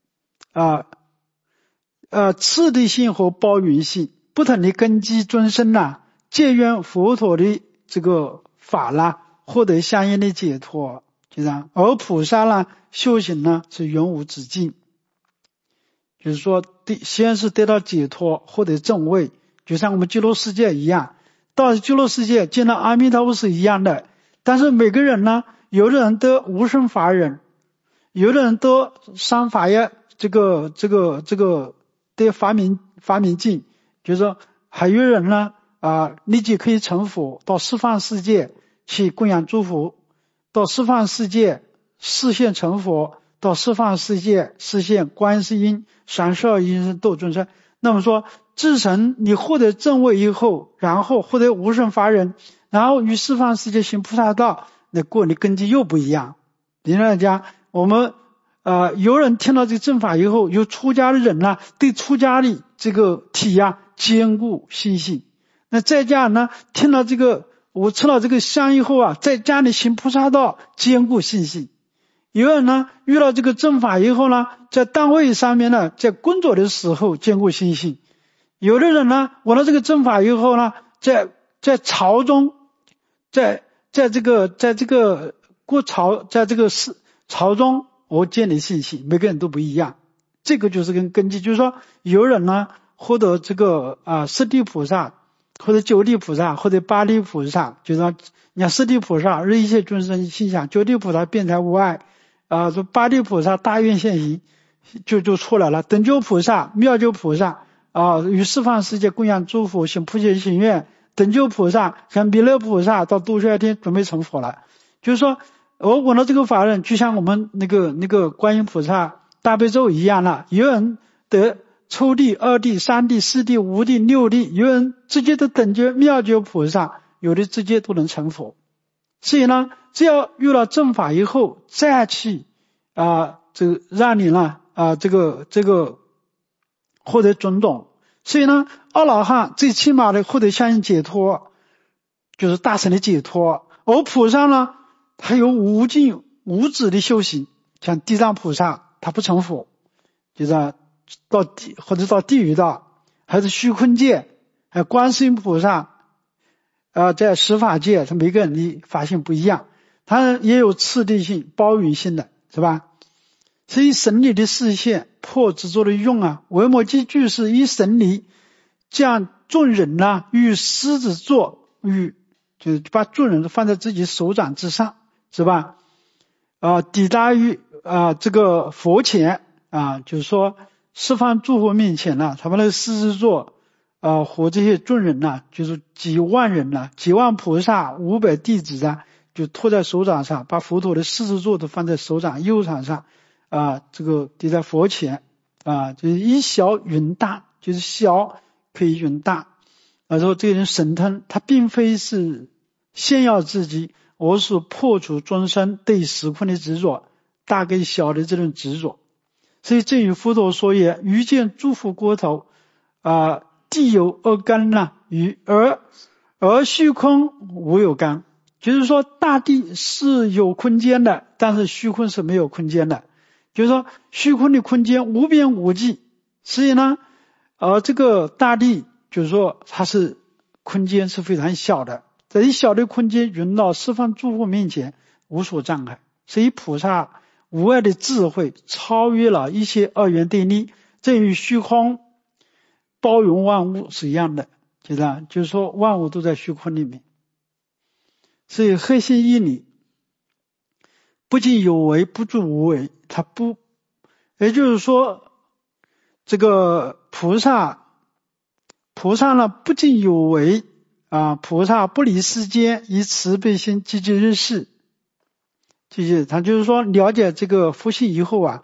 次第性和包容性不同的根基众生借愿佛陀的这个法获得相应的解脱，就这样。而菩萨修行是永无止境，就是说先是得到解脱，获得正位，就像我们极乐世界一样，到极乐世界见到阿弥陀佛是一样的。但是每个人有的人得无生法忍，有的人得三法业这个得发明境，就是说还有人立即可以成佛，到十方世界去供养诸佛，到十方世界示现成佛，到十方世界实现观世音32亿人度众生。那么说自成你获得正位以后，然后获得无生法忍，然后于十方世界行菩萨道，那过你根基又不一样。比如讲我们有人听到这个正法以后，有出家的人对出家的这个体坚固信心。那在家听到这个我吃了这个香以后在家里行菩萨道，坚固信心。有人遇到这个正法以后在单位上面在工作的时候坚固信心。有的人闻到这个正法以后在朝中，在这个过朝，在这个朝中我建立信心，每个人都不一样。这个就是跟根基，就是说有人获得这个十地菩萨，或者九地菩萨，或者八地菩萨，就是说你看十地菩萨日一切众生心想，九地菩萨辩才无碍这八地菩萨大愿现行就出来了。等觉菩萨妙觉菩萨与十方世界供养诸佛行普贤行愿，等觉菩萨像弥勒菩萨到度脱天准备成佛了。就是说我闻到这个法忍，就像我们那个观音菩萨大悲咒一样了。有人得初地、二地、三地、四地、五地、六地，有人直接的等觉妙觉菩萨，有的直接都能成佛。所以只要遇到正法以后，再去这个让你这个获得种种。所以阿罗汉最起码的获得相应解脱，就是大乘的解脱。而菩萨他有无尽无止的修行，像地藏菩萨他不成佛，就是或者到地狱道，还是虚空界，还有观世音菩萨在十法界，他每个人的法性不一样，他也有次第性包容性的，是吧？所以神理的视线破执着的用维摩诘居士以神理将众人与狮子座就是把众人放在自己手掌之上，是吧？抵达于这个佛前就是说十方诸佛面前他们那个狮子座和这些众人就是几万人几万菩萨500弟子就托在手掌上，把佛陀的狮子座都放在手掌右掌上这个抵在佛前就是以小云大，就是小可以云大。说这个人神通，他并非是炫耀自己，而是破除众生对时空的执着，大跟小的这种执着。所以正如佛陀说也，于见诸佛国土地有二干而虚空无有干。就是说大地是有空间的，但是虚空是没有空间的。就是说虚空的空间无边无际，所以这个大地就是说它是空间是非常小的，在一小的空间云到十方诸佛面前无所障碍。所以菩萨无碍的智慧超越了一些二元对立，正与虚空包容万物是一样的，就是说万物都在虚空里面。所以核心义理不仅有为不住无为，它不，也就是说这个菩萨不仅有为菩萨不离世间，以慈悲心积极日事。他就是说了解这个佛性以后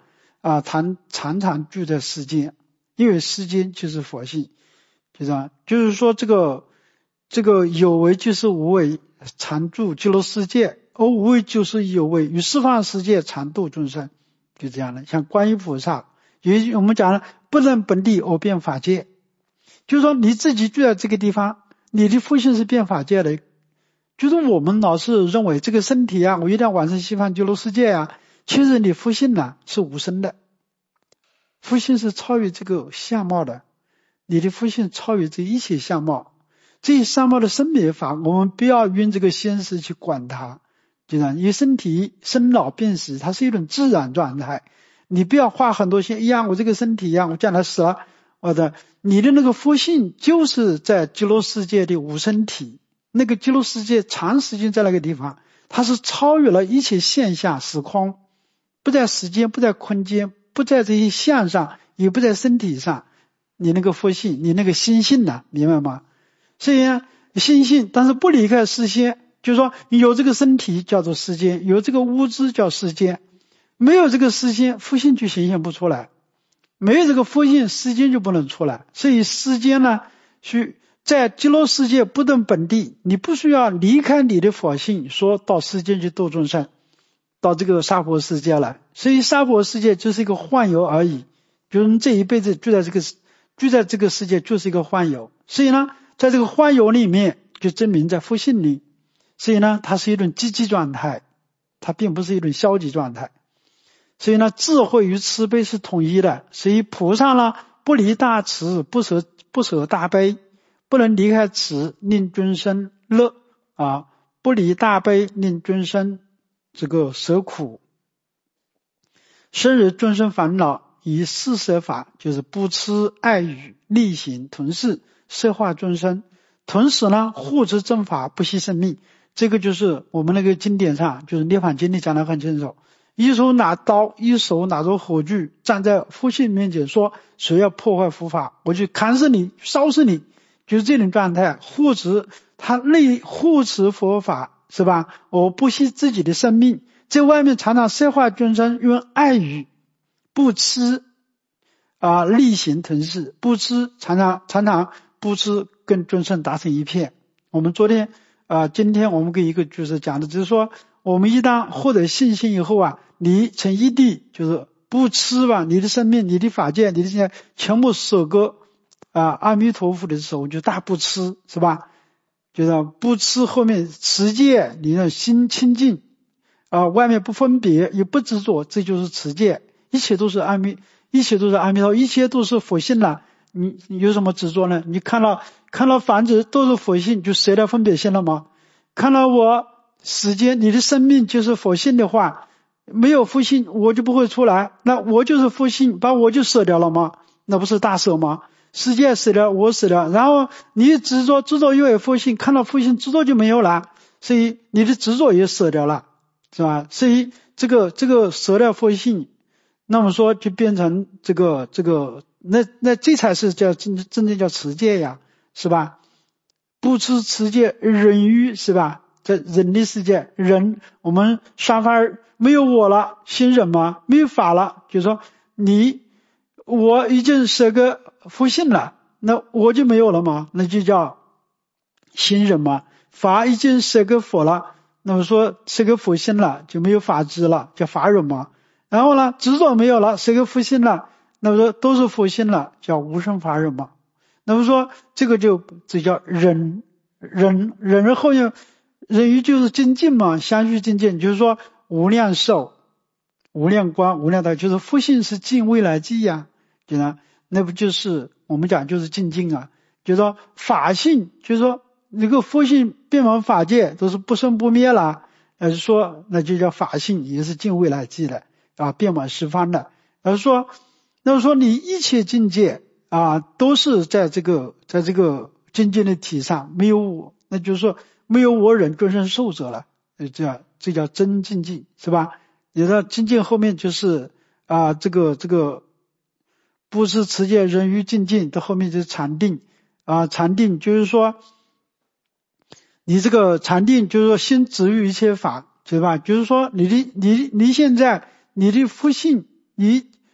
常常住在世间，因为世间就是佛性，就这样，就是说这个有为就是无为，常住极乐世界，而无为就是有为，与十方世界常度众生，就这样的。像观音菩萨，我们讲了不能本地而变法界，就是说你自己住在这个地方，你的佛性是变法界的。就是我们老是认为这个身体啊，我一定要往生西方极乐世界啊，其实你佛性呢是无生的，佛性是超越这个相貌的，你的佛性超越这一切相貌，这些相貌的生灭法，我们不要用这个心思去管它，就这样，因为身体生老病死，它是一种自然状态，你不要花很多心，我这个身体我将来死了，你的那个佛性就是在极乐世界的无生体。那个极乐世界长时间在那个地方，它是超越了一切现象时空，不在时间，不在空间，不在这些相上，也不在身体上，你那个佛性，你那个心性呢，明白吗？所以呢，心性但是不离开世间，就是说有这个身体叫做世间，有这个物质叫世间，没有这个世间，佛性就显现不出来，没有这个佛性，世间就不能出来。所以世间呢在极乐世界不登本地，你不需要离开你的佛性，说到世间去度众生，到这个娑婆世界来。所以娑婆世界就是一个幻游而已，就是你这一辈子住在这个世界就是一个幻游。所以呢，在这个幻游里面就证明在佛性里，所以呢，它是一种积极状态，它并不是一种消极状态。所以呢，智慧与慈悲是统一的。所以菩萨呢，不离大慈，不舍大悲。不能离开慈，令众生乐不离大悲，令众生这个舍苦。生日众生烦恼，以四摄法，就是不痴、爱语、力行、吞噬，摄化众生。同时呢，护持正法，不惜生命。这个就是我们那个经典上，就是《涅槃经》里讲得很清楚。一手拿刀，一手拿着火炬，站在佛性面前说：谁要破坏佛法，我就砍死你，烧死你。就是这种状态，护持佛法，是吧？我不惜自己的生命，在外面常常摄化众生，用爱语，不痴力行吞噬，不痴常常不痴跟众生达成一片。我们今天我们跟一个就是讲的，就是说我们一旦获得信心以后你成一地，就是不痴你的生命、你的法界、你的现在全部舍割。阿弥陀佛的时候就大不痴，是吧？就是不痴后面持戒，你的心清净外面不分别也不执着，这就是持戒。一切都是阿弥陀，一切都是佛性了。你有什么执着呢？你看到房子都是佛性，就谁来分别心了吗？看到我时间，你的生命就是佛性的话，没有佛性我就不会出来，那我就是佛性，把我就舍掉了吗？那不是大舍吗？世界死了，我死了，然后你执着又有佛性，看到佛性执着就没有了，所以你的执着也舍掉了，是吧？所以这个舍掉佛性，那么说就变成那这才是真正叫持戒呀，是吧？不持持戒，忍于，是吧？在人的世界，人我们三法没有我了，心忍吗？没有法了，就是说我已经舍个佛性了，那我就没有了吗？那就叫心忍嘛。法已经舍个佛了，那么说舍个佛性了，就没有法执了，叫法忍嘛。然后呢，执着没有了，舍个佛性了，那么说都是佛性了，叫无生法忍嘛。那么说这叫忍后面忍于就是精进嘛，相续精进，就是说无量寿、无量光、无量道，就是佛性是尽未来际呀。对吧？那不就是我们讲就是精进啊？就是说法性，就是说那个佛性遍满法界都是不生不灭了，说那就叫法性，也是尽未来际的遍满十方的。那么说你一切境界都是在这个境界的体上，没有我，那就是说没有我忍众生受者了，这叫真境界，是吧？你的境界后面就是这个不是持戒忍于精进，到后面就是禅定禅定就是说你这个禅定就是说心止于一切法，对吧？就是说你现在你的佛性，你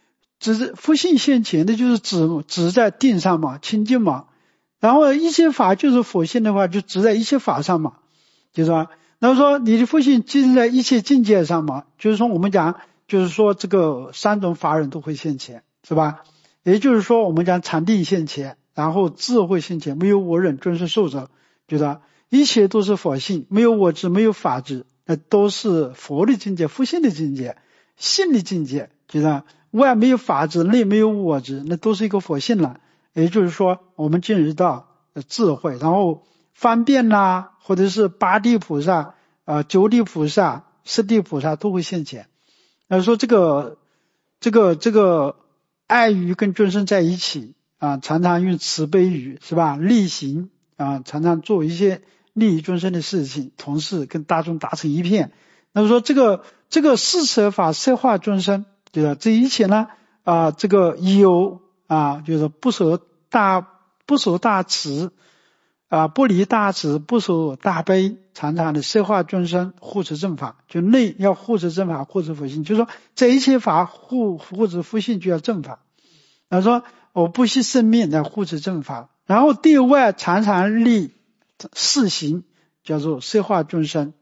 复性现前的就是指在定上嘛，清净嘛。然后一切法就是佛性的话，就指在一切法上嘛，就是说，那说你的复性即在一切境界上嘛，就是说我们讲，就是说这个三种法忍都会现前，是吧？也就是说我们讲禅定现前，然后智慧现前，没有我忍尊师受者，就是一切都是佛性，没有我执，没有法执，那都是佛的境界，复性的境界，性的境界，就是外没有法执，内没有我执，那都是一个佛性了。也就是说我们进入到智慧，然后方便啦，或者是八地菩萨九地菩萨十地菩萨都会现前。说这个爱语跟众生在一起常常用慈悲语，是吧？力行常常做一些利益众生的事情，同时跟大众打成一片。那么说这个四摄法摄化众生，对吧？这一切呢这个有就是不守大慈不离大慈，不守大悲，常常的摄化众生，护持正法。就内要护持正法，护持佛性，就是说这一切法护持佛性就要正法。他说我不惜生命来护持正法，然后对外常常立四行，叫做摄化众生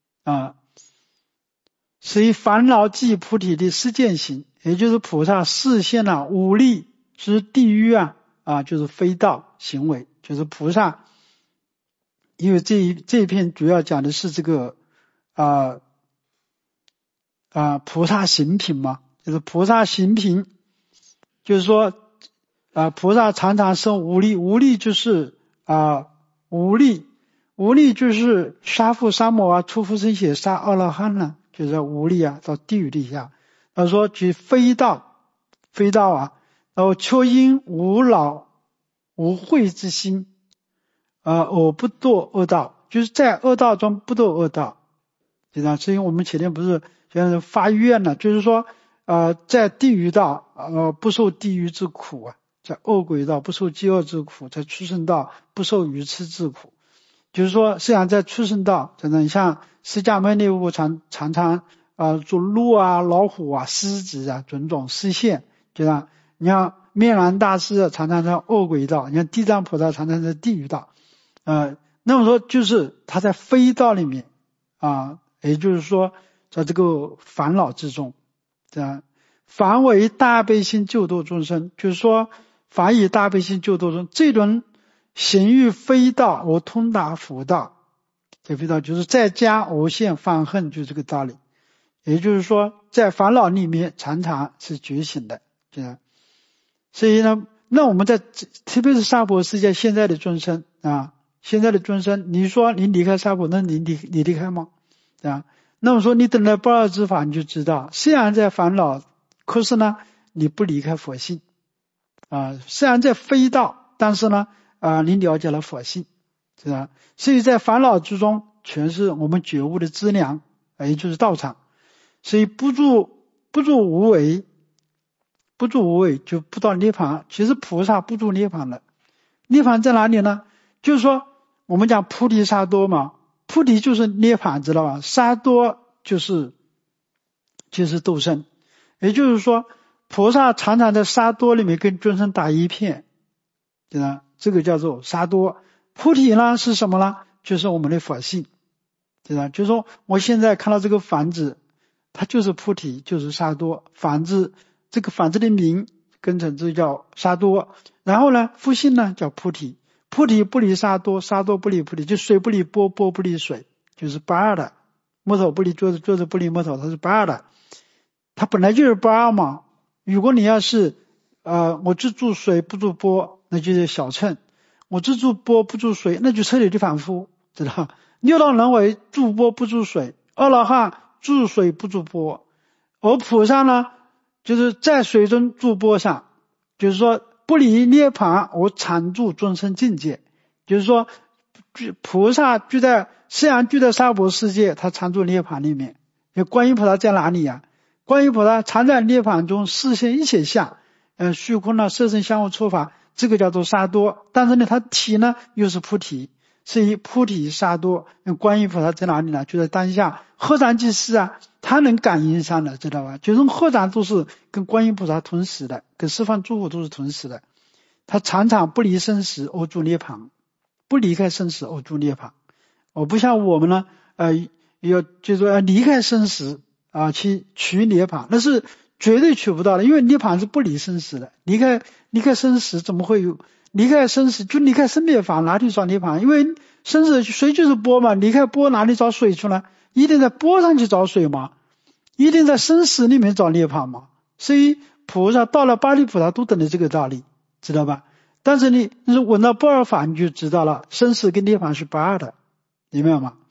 所以烦恼即菩提的实践行，也就是菩萨示现了五力之地狱就是非道行为，就是菩萨。因为这一篇主要讲的是这个菩萨行品嘛，就是菩萨行品，就是说菩萨常常生五力，五力就是五力就是杀父杀母出夫生血杀阿罗汉呢，就是五力到地狱底下。他说举非道然后秋阴无老无慧之心我不堕恶道，就是在恶道中不堕恶道，对吧？所以我们前天不是现在发愿了，就是说在地狱道不受地狱之苦在恶鬼道不受饥饿之苦，在畜生道不受愚痴之苦。就是说实际上在畜生道真的像释迦牟尼佛常常做鹿老虎狮子种种示现，对吧？你像灭难大师常常在恶鬼道，你看地藏菩萨常常在地狱道那么说就是他在非道里面也就是说在这个烦恼之中凡为大悲心救度众生，就是说凡以大悲心救度众生，这种行于非道我通达佛道，这非道就是在家无限放恨，就这个道理。也就是说在烦恼里面常常是觉醒的，所以呢，那我们在特别是娑婆世界现在的众生现在的众生，你说你离开娑婆，那你离开吗？那么说你等到不二之法，你就知道虽然在烦恼，可是呢你不离开佛性虽然在非道，但是呢你了解了佛性，是吧？所以在烦恼之中全是我们觉悟的资粮也就是道场。所以不住无为就不到涅槃。其实菩萨不住涅槃了，涅槃在哪里呢？就是说我们讲菩提萨埵嘛，菩提就是涅槃，知道吧？萨埵就是度生，也就是说菩萨常常在萨埵里面跟众生打一片，对吧？这个叫做萨埵。菩提呢是什么呢？就是我们的佛性，对吧？就是说我现在看到这个房子，它就是菩提，就是萨埵。房子这个房子的名跟成字叫萨埵，然后呢复性呢叫菩提，菩提不离萨埵，萨埵不离菩提，就水不离波，波不离水，就是不二的。木头不离桌子，桌子不离木头，它是不二的，它本来就是不二嘛。如果你要是我只住水不住波，那就是小乘；我只住波不住水，那就彻底的反复，知道？六道轮回住波不住水，阿罗汉住水不住波，而菩萨呢就是在水中住波上，就是说不离涅槃而常住众生境界。就是说菩萨虽然居在娑婆世界，他常住涅槃里面。观音菩萨在哪里观音菩萨常在涅槃中示现一切相虚空色身相互错法，这个叫做萨埵。但是呢他体呢又是菩提， 所以菩提萨埵，观音菩萨在哪里呢？就在当下，合掌即逝啊，他能感应上的，知道吧？就是合掌都是跟观音菩萨同时的，跟十方诸佛都是同时的。他常常不离生死而住涅槃，不离开生死而住涅槃。不像我们呢，就是说要离开生死啊，去取涅槃，那是绝对取不到的，因为涅槃是不离生死的。离开生死怎么会有？离开生死就离开生灭法，哪里找涅槃？因为生死水就是波嘛，离开波哪里找水去呢？一定在波上去找水嘛，一定在生死里面找涅槃嘛。所以菩萨到了八地菩萨都懂得这个道理，知道吧？但是你闻到不二法，你就知道了，生死跟涅槃是不二的，明白吗？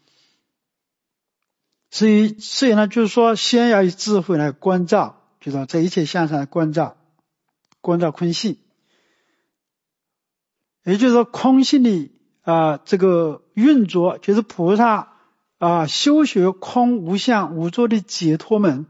所以呢，就是说先要以智慧来关照，知道在一切相上的关照空性。也就是说空性的这个运作，就是菩萨修学空无相无作的解脱门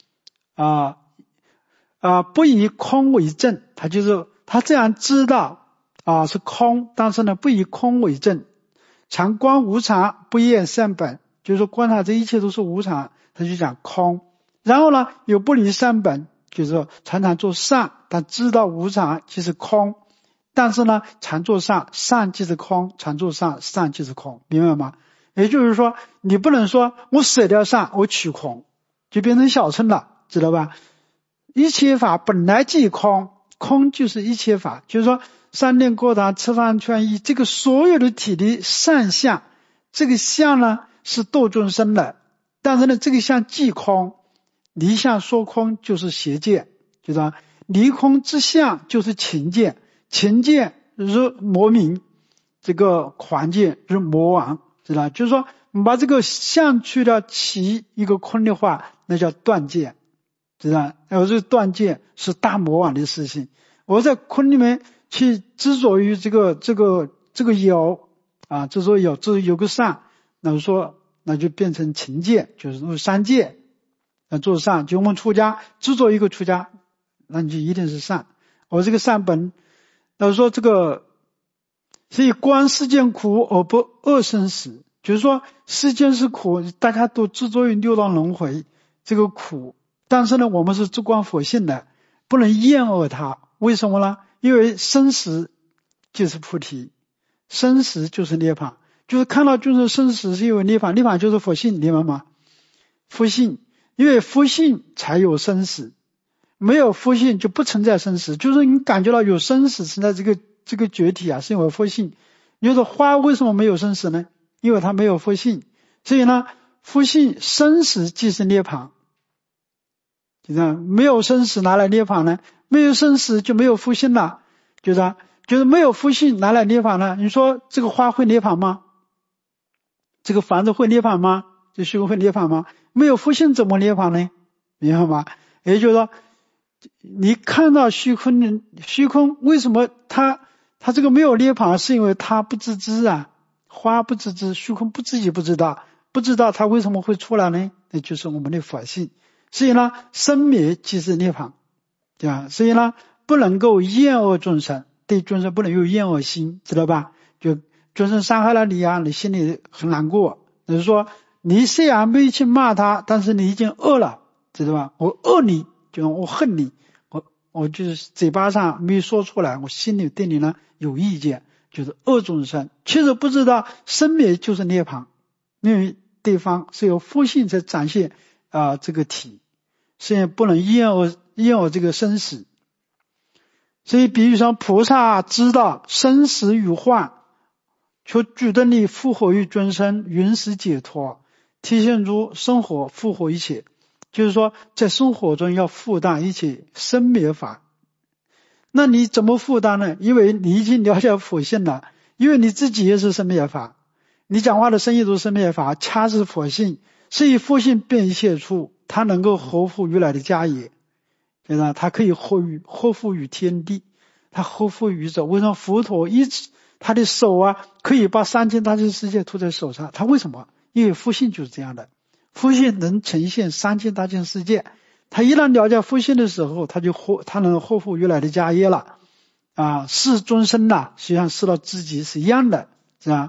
不以空为正，他就是他这样知道是空，但是呢不以空为正，常观无常不厌善本，就是说观察这一切都是无常，他就讲空。然后呢又不离善本，就是说常常做善，但知道无常即是空，但是呢常做善，善即是空，常做善，善即是空，明白吗？也就是说你不能说我舍掉善我取空，就变成小乘了，知道吧？一切法本来即空，空就是一切法，就是说三念过堂吃饭穿衣，这个所有的体的善相，这个相呢是度众生的，但是呢这个相即空，离相说空就是邪见，就是说离空之相就是情见，情见如魔冥，这个狂见如魔王，知道？就是说你把这个相去掉其一个空的话，那叫断见，知道？这个断见是大魔王的事情。我在空里面去执着于这个有执着有个善，那说那就变成情见，就是三界做善，就我们出家执着一个出家，那你就一定是善。我这个善本，那说这个，所以观世间苦而不恶生死，就是说世间是苦，大家都执着于六道轮回这个苦，但是呢我们是直观佛性的，不能厌恶它。为什么呢？因为生死就是菩提，生死就是涅槃，就是看到就是生死是因为涅槃，涅槃就是佛性，明白吗？佛性，因为佛性才有生死，没有佛性就不存在生死，就是你感觉到有生死存在这个觉体是因为佛性。你说花为什么没有生死呢？因为它没有佛性，所以呢佛性生死即是涅槃，就是没有生死哪来涅槃呢？没有生死就没有佛性了，就是没有佛性哪来涅槃呢？你说这个花会涅槃吗？这个房子会涅槃吗？这虚空会涅槃吗？没有佛性怎么涅槃呢？明白吗？也就是说你看到虚空为什么它这个没有涅槃，是因为它不自知啊，花不自知，虚空自己不知道它为什么会出来呢？那就是我们的佛性。所以呢生灭即是涅槃，对吧？所以呢不能够厌恶众生，对众生不能有厌恶心，知道吧？就众生伤害了你你心里很难过，就是说你虽然没去骂他，但是你已经恶了，知道吧？我恶你，就我恨你，我就是嘴巴上没说出来，我心里对你呢有意见，就是恶众生。其实不知道生灭就是涅槃，因为对方是有佛性才展现这个体，所以不能厌恶这个生死。所以比喻上菩萨知道生死与患，却主动地复活于众生，云使解脱，体现出生活复活一切，就是说在生活中要负担一切生灭法。那你怎么负担呢？因为你已经了解佛性了，因为你自己也是生灭法，你讲话的声音都是生灭法，掐是佛性，是以佛性变现出，它能够合乎如来的家业，对吧？它可以合乎于天地，它合乎宇宙。为什么佛陀他的手可以把三千大千世界托在手上？他为什么？因为佛性就是这样的，佛性能呈现三千大千世界。他一旦了解佛性的时候，他能合乎如来的家业了视众生了，实际上视到自己是一样的，是吧？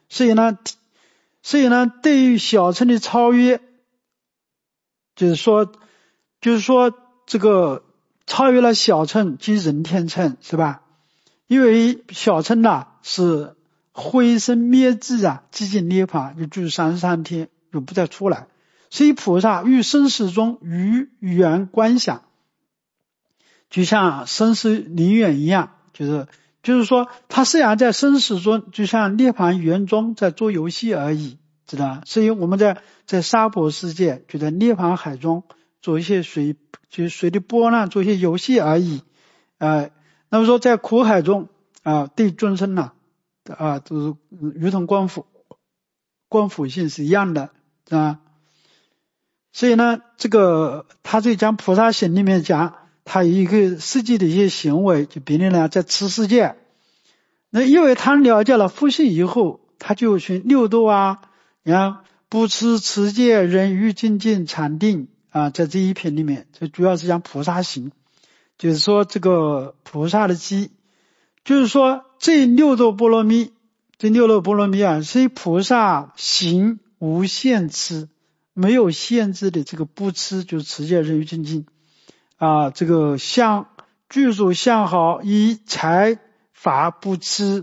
所以呢，对于小乘的超越，就是说这个超越了小乘即人天乘，是吧？因为小乘是灰身灭智寂静涅槃，就住33天就不再出来。所以菩萨于生死中于缘观想，就像生死离远一样，就是说他虽然在生死中就像涅槃园中在做游戏而已，知道吧？所以我们在娑婆世界就在涅槃海中做一些水的波浪，做一些游戏而已。那么说在苦海中对众生都是如同光伏性是一样的啊。所以呢，他这讲菩萨行里面讲，他有一个实际的一些行为，就比如呢在持世界，那因为他了解了佛性以后，他就寻六度不持持戒忍辱精进禅定在这一品里面，这主要是讲菩萨行，就是说这个菩萨的基，就是说这六度波罗蜜是菩萨行无限制，没有限制的这个不吃，就是持戒忍辱精进这个具足相好以财法不吃，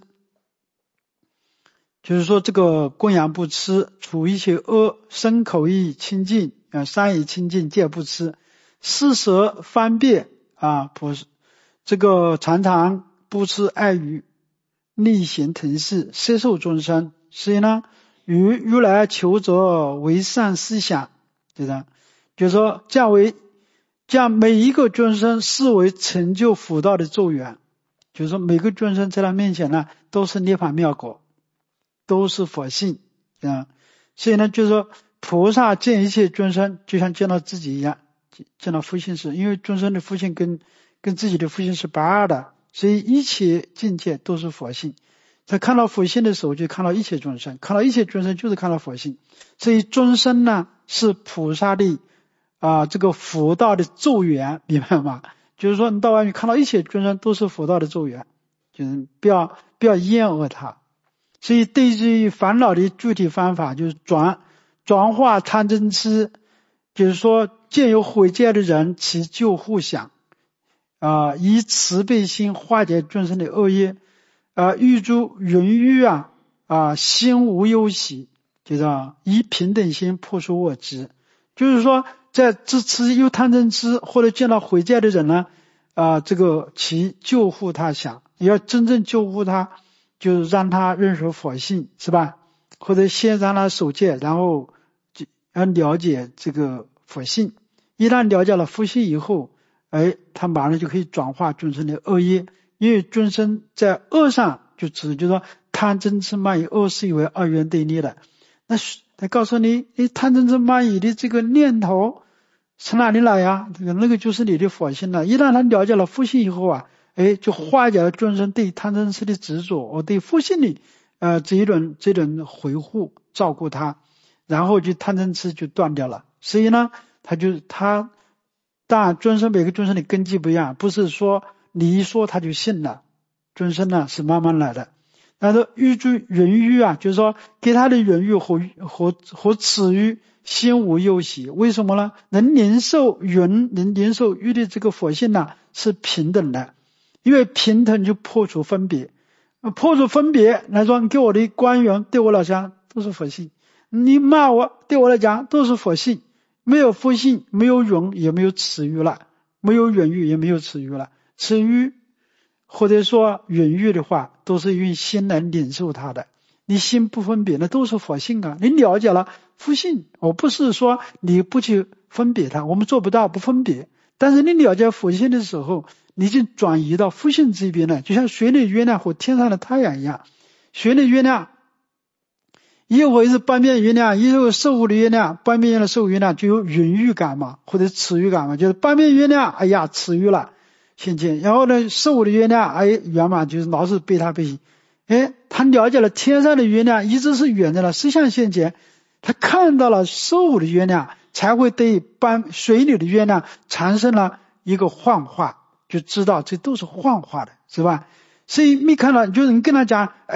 就是说这个供养不吃，除一切恶，身口意清净三业清净戒不吃，四舌方便这个常常不吃爱语，逆行腾事，摄受众生。所以呢，与如来求者为善思想，就是说将每一个众生视为成就佛道的咒缘，就是说每个众生在他面前呢都是涅槃妙果，都是佛性所以呢，就是说菩萨见一切众生就像见到自己一样，见到佛性是，因为众生的佛性跟自己的佛性是不二的，所以一切境界都是佛性。在看到佛性的时候就看到一切众生，看到一切众生就是看到佛性。所以众生呢是菩萨的这个佛道的咒缘，明白吗？就是说你到外面看到一切众生都是佛道的咒缘，就是不要厌恶它。所以对于烦恼的具体方法就是转化贪嗔痴，就是说见有毁戒的人其救护想以慈悲心化解众生的恶业欲诸云欲心无忧喜，就是以平等心破除我执。就是说在支持有贪嗔痴或者见到毁戒的人呢其救护他想，要真正救护他，就是让他认识佛性，是吧？或者先让他守戒，然后了解这个佛性。一旦了解了佛性以后，他马上就可以转化众生的恶业。因为众生在恶上就是说贪嗔痴慢疑恶是以为二元对立的。那他告诉你贪嗔痴慢疑的这个念头从哪里来呀？那个就是你的佛性了。一旦他了解了佛性以后就化解了众生对贪嗔痴的执着，对佛性的这一轮维护照顾他，然后就贪嗔痴就断掉了。所以呢他当然众生每个众生的根基不一样，不是说你一说他就信了，众生呢是慢慢来的。但是欲诸云欲就是说给他的云欲和此欲心无忧喜。为什么呢？能领受云能领受欲的这个佛性呢是平等的，因为平等就破除分别，破除分别来说，你给我的官员对我来讲都是佛性，你骂我对我来讲都是佛性。没有佛性，没有云也没有此欲了，没有云欲也没有此欲了。此欲或者说云欲的话都是用心来领受它的，你心不分别那都是佛性你了解了佛性，我不是说你不去分别它，我们做不到不分别，但是你了解佛性的时候，你就转移到佛性这边了，就像水里月亮和天上的太阳一样。水里月亮一会是半边月亮，一会受物的月亮，半边月亮受物月亮就有云欲感嘛，或者此欲感嘛，就是半边月亮此欲了现前，然后呢受物的月亮圆满，就是老是背他背心。他了解了天上的月亮一直是圆的了，实相现前，他看到了受物的月亮，才会对水里的月亮产生了一个幻化，就知道这都是幻化的，是吧？所以没看到就是你跟他讲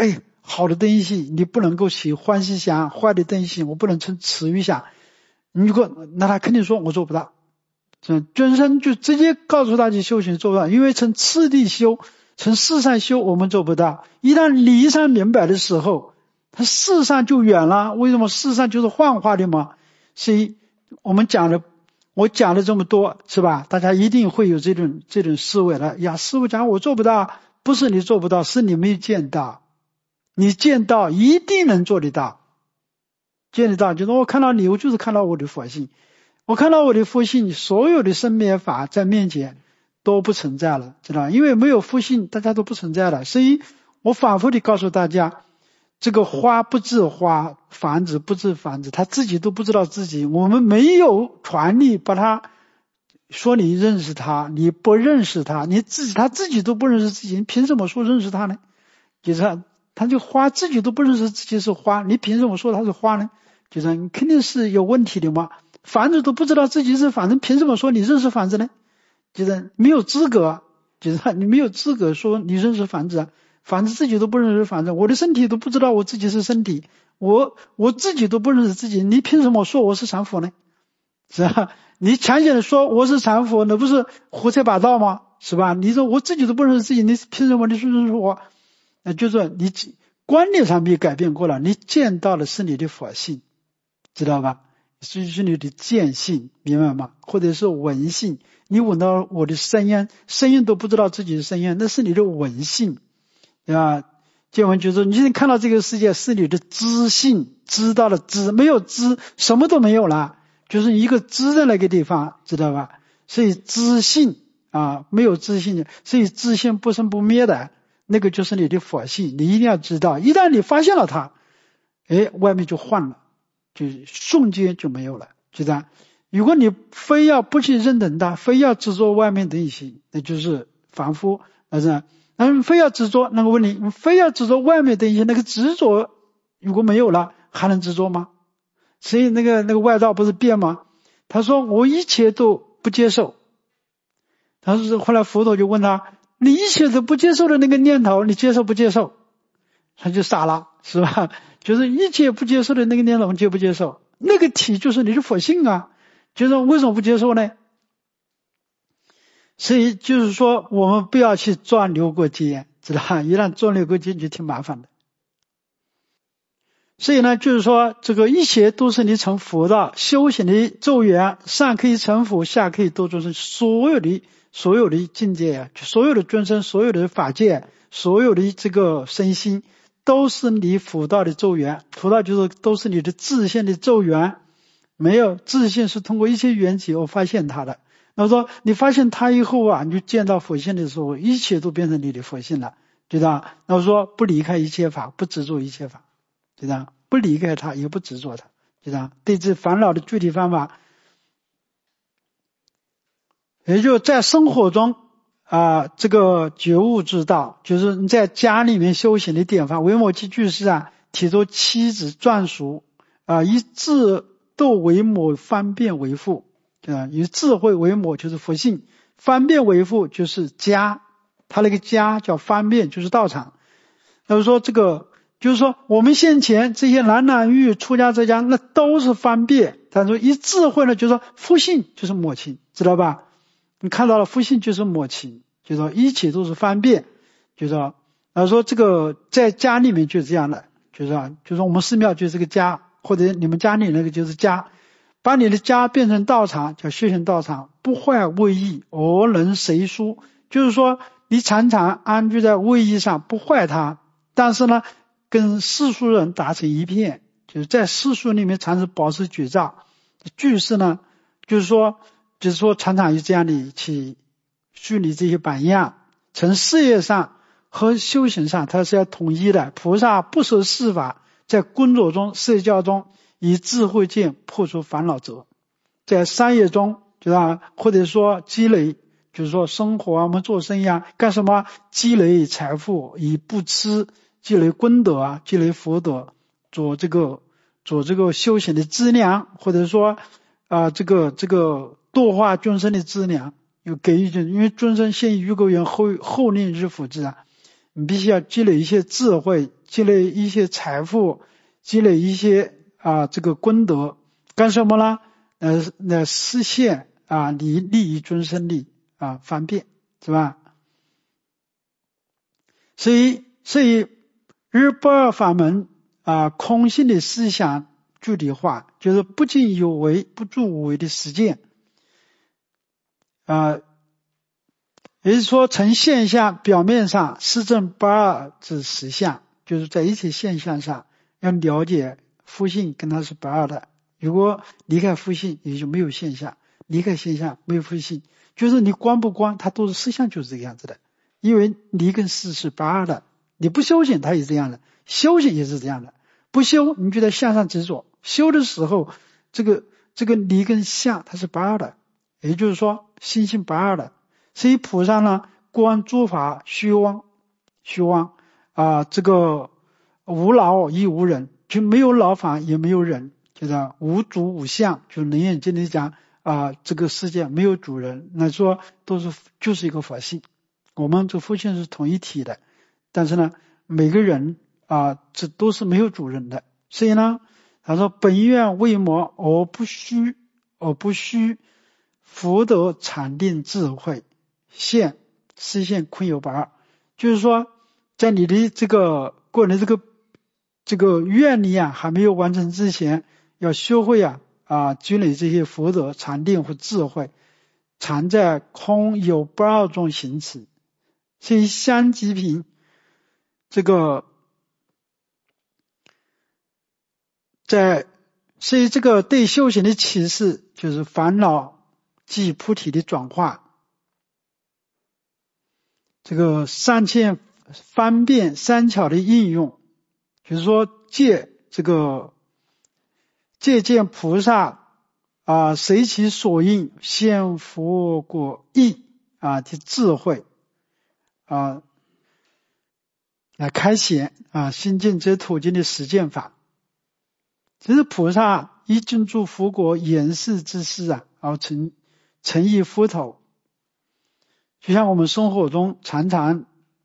好的东西你不能够起欢喜想，坏的东西我不能成耻欲想。如果那他肯定说我做不到。尊生就直接告诉他去修行做不到，因为从次第修，从事上修我们做不到。一旦理上明白的时候，他事上就远了。为什么事上就是幻化的嘛？所以我讲了这么多，是吧？大家一定会有这种思维了。呀，师父讲我做不到，不是你做不到，是你没有见到。你见到一定能做得到，见得到就是我看到你，我就是看到我的佛性。我看到我的佛性，所有的生灭法在面前都不存在了，知道？因为没有佛性，大家都不存在了。所以我反复地告诉大家，这个花不知花，房子不知房子，他自己都不知道自己。我们没有权利把他说你认识他，你不认识他，他自己都不认识自己，你凭什么说认识他呢？就是他就花自己都不认识自己是花，你凭什么说他是花呢？就是你肯定是有问题的嘛。房子都不知道自己是房子，凭什么说你认识房子呢？就是没有资格，就是你没有资格说你认识房子啊。房子自己都不认识房子，我的身体都不知道我自己是身体，我自己都不认识自己，你凭什么说我是禅佛呢？是吧？你强行的说我是禅佛，那不是胡扯八道吗？是吧？你说我自己都不认识自己，你凭什么你说认识我？就是你观念上没改变过了，你见到的是你的佛性，知道吧？是你的见性，明白吗？或者是闻性，你闻到我的声音都不知道自己是声音，那是你的闻性，对吧？见闻觉知，你现在看到这个世界是你的知性，知道了知，没有知什么都没有了，就是一个知的那个地方，知道吧？所以知性啊，没有知性，所以知性不生不灭的，那个就是你的佛性，你一定要知道。一旦你发现了它，外面就换了，就瞬间就没有了，就这样。如果你非要不去认同它，非要执着外面的一些，那就是凡夫，非要执着，那个问题，非要执着外面的一些，那个执着如果没有了，还能执着吗？所以那个外道不是辩吗？他说我一切都不接受。他说后来佛陀就问他，你一切都不接受的那个念头，你接受不接受？他就傻了，是吧？就是一切不接受的那个念头，接不接受？那个体就是你的佛性啊，就是为什么不接受呢？所以就是说，我们不要去钻牛角尖，知道吧？一旦钻牛角尖就挺麻烦的。所以呢，就是说，这个一切都是你成佛道修行的咒缘，上可以成佛，下可以度众生，所有的境界啊，所有的众生，所有的法界，所有的这个身心，都是你佛道的咒缘。佛道就是都是你的自性的咒缘，没有自性是通过一切缘起而发现它的。那么说你发现它以后啊，你就见到佛性的时候，一切都变成你的佛性了，对吧？那么说不离开一切法，不执着一切法，对吧？不离开它，也不执着它，对吧？对治烦恼的具体方法，也就在生活中这个觉悟之道，就是你在家里面修行的典范。维摩诘居士提出七子专属以智斗为母，方便为父，以智慧为母就是佛性，方便为父就是家，他那个家叫方便，就是道场。那么说这个就是说我们现前这些男男女出家在家，那都是方便。他说以智慧呢，就是说父性就是母亲，知道吧？你看到了父性就是母亲，就是说一切都是方便，就是说说这个在家里面就是这样的，就是说我们寺庙就是个家，或者你们家里那个就是家，把你的家变成道场，叫修行道场，不坏位义，而能随疏，就是说你常常安居在位义上，不坏它，但是呢跟世俗人打成一片，就是在世俗里面常常保持举照。居士呢就是说常常有这样的去树立这些榜样，从事业上和修行上它是要统一的。菩萨不舍世法，在工作中社交中以智慧剑破除烦恼者，在商业中就是或者说积累，就是说生活我们做生意干什么积累财富，以不吃积累功德积累福德，做这个修行的资粮，或者说这个度化众生的资粮，有给予，因为众生现于孤缘，后令日复之你必须要积累一些智慧，积累一些财富，积累一些这个功德，干什么呢？来实现利益众生利方便，是吧？所以日不二法门空性的思想具体化，就是不尽有为不住无为的实践也就是说从现象表面上示证不二之实相，就是在一切现象上要了解复性跟它是不二的。如果离开复性也就没有现象，离开现象没有复性，就是你观不观它都是实相，就是这个样子的。因为离跟事是不二的，你不修行它也是这样的，修行也是这样的。不修你就在相上执着，修的时候这个离跟相它是不二的，也就是说心性不二的。所以菩萨呢观诸法虚妄这个无老亦无人，就没有老法也没有人，就是无主无相，就楞严经里讲这个世界没有主人，那说就是一个法性。我们这佛性是同一体的，但是呢每个人这都是没有主人的。所以呢他说本愿为魔而不虚福德禅定智慧实现空有不二，就是说在你的这个个人这个愿力还没有完成之前，要学会积累这些福德禅定和智慧，常在空有不二中行持。所以相即品所以这个对修行的启示就是烦恼即菩提的转化，这个三千方便三巧的应用，就是说借鉴菩萨随其所应现佛果意的智慧来开显心净则土经的实践法。其实菩萨一进驻佛国演示之事而诚意佛头，就像我们生活中常常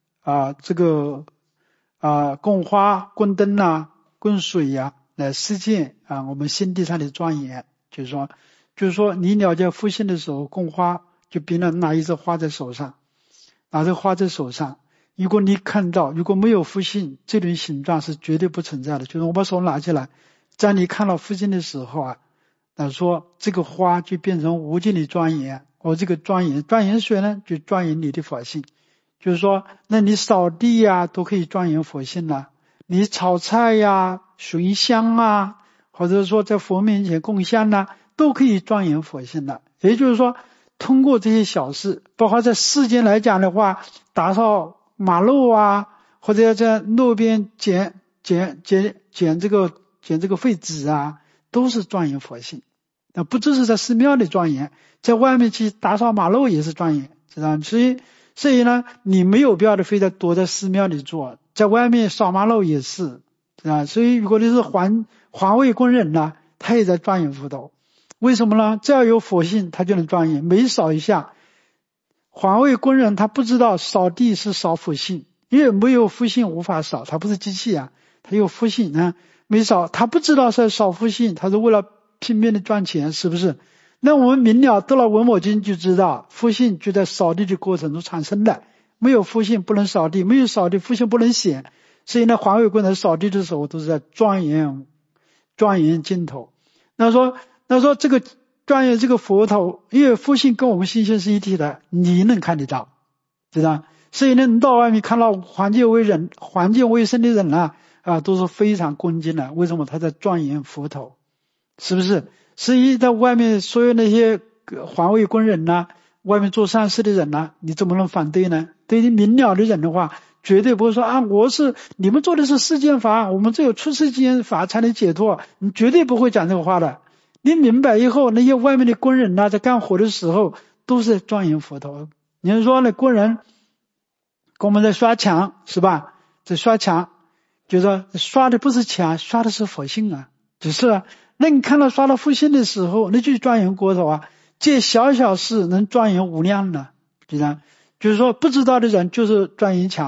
供花供灯供水来实践我们心地上的庄严。就是说你了解佛性的时候，供花就别人拿一枝花在手上，拿着花在手上，如果你看到如果没有佛性，这种形状是绝对不存在的。就是我把手拿起来，在你看到佛性的时候那说这个花就变成无尽的庄严，而这个庄严水呢，就庄严你的佛性。就是说那你扫地都可以庄严佛性了，你炒菜熏香或者说在佛面前供香都可以庄严佛性了。也就是说通过这些小事，包括在世间来讲的话，打扫马路或者在路边捡这个废纸都是庄严佛性。那不只是在寺庙里庄严，在外面去打扫马路也是庄严，知道吗？所以呢你没有必要的非得躲在寺庙里做，在外面扫马路也是，知道吗？所以如果你是环卫工人他也在庄严佛道。为什么呢？只要有佛性他就能庄严。每扫一下，环卫工人他不知道扫地是扫佛性，因为没有佛性无法扫，他不是机器他有佛性没扫，他不知道是扫佛性，他是为了拼命的赚钱，是不是？那我们明了读了文魔经就知道佛性就在扫地的过程中产生的，没有佛性不能扫地，没有扫地佛性不能显。所以呢环卫工人扫地的时候都是在庄严尽头。那说这个庄严这个佛头，因为佛性跟我们心性是一体的，你能看得到，知道？所以呢你到外面看到环境卫生的人都是非常恭敬的。为什么？他在庄严佛头，是不是？所以在外面所有那些环卫工人外面做善事的人你怎么能反对呢？对于明了的人的话，绝对不会说你们做的是世间法，我们只有出世间法才能解脱，你绝对不会讲这个话的。你明白以后，那些外面的工人在干活的时候都是庄严佛头。你说那工人跟我们在刷墙，是吧？在刷墙，就是刷的不是墙，刷的是佛性就是那你看到刷到佛性的时候，那就是庄严国头这小小事能庄严无量的，就是说不知道的人就是庄严墙，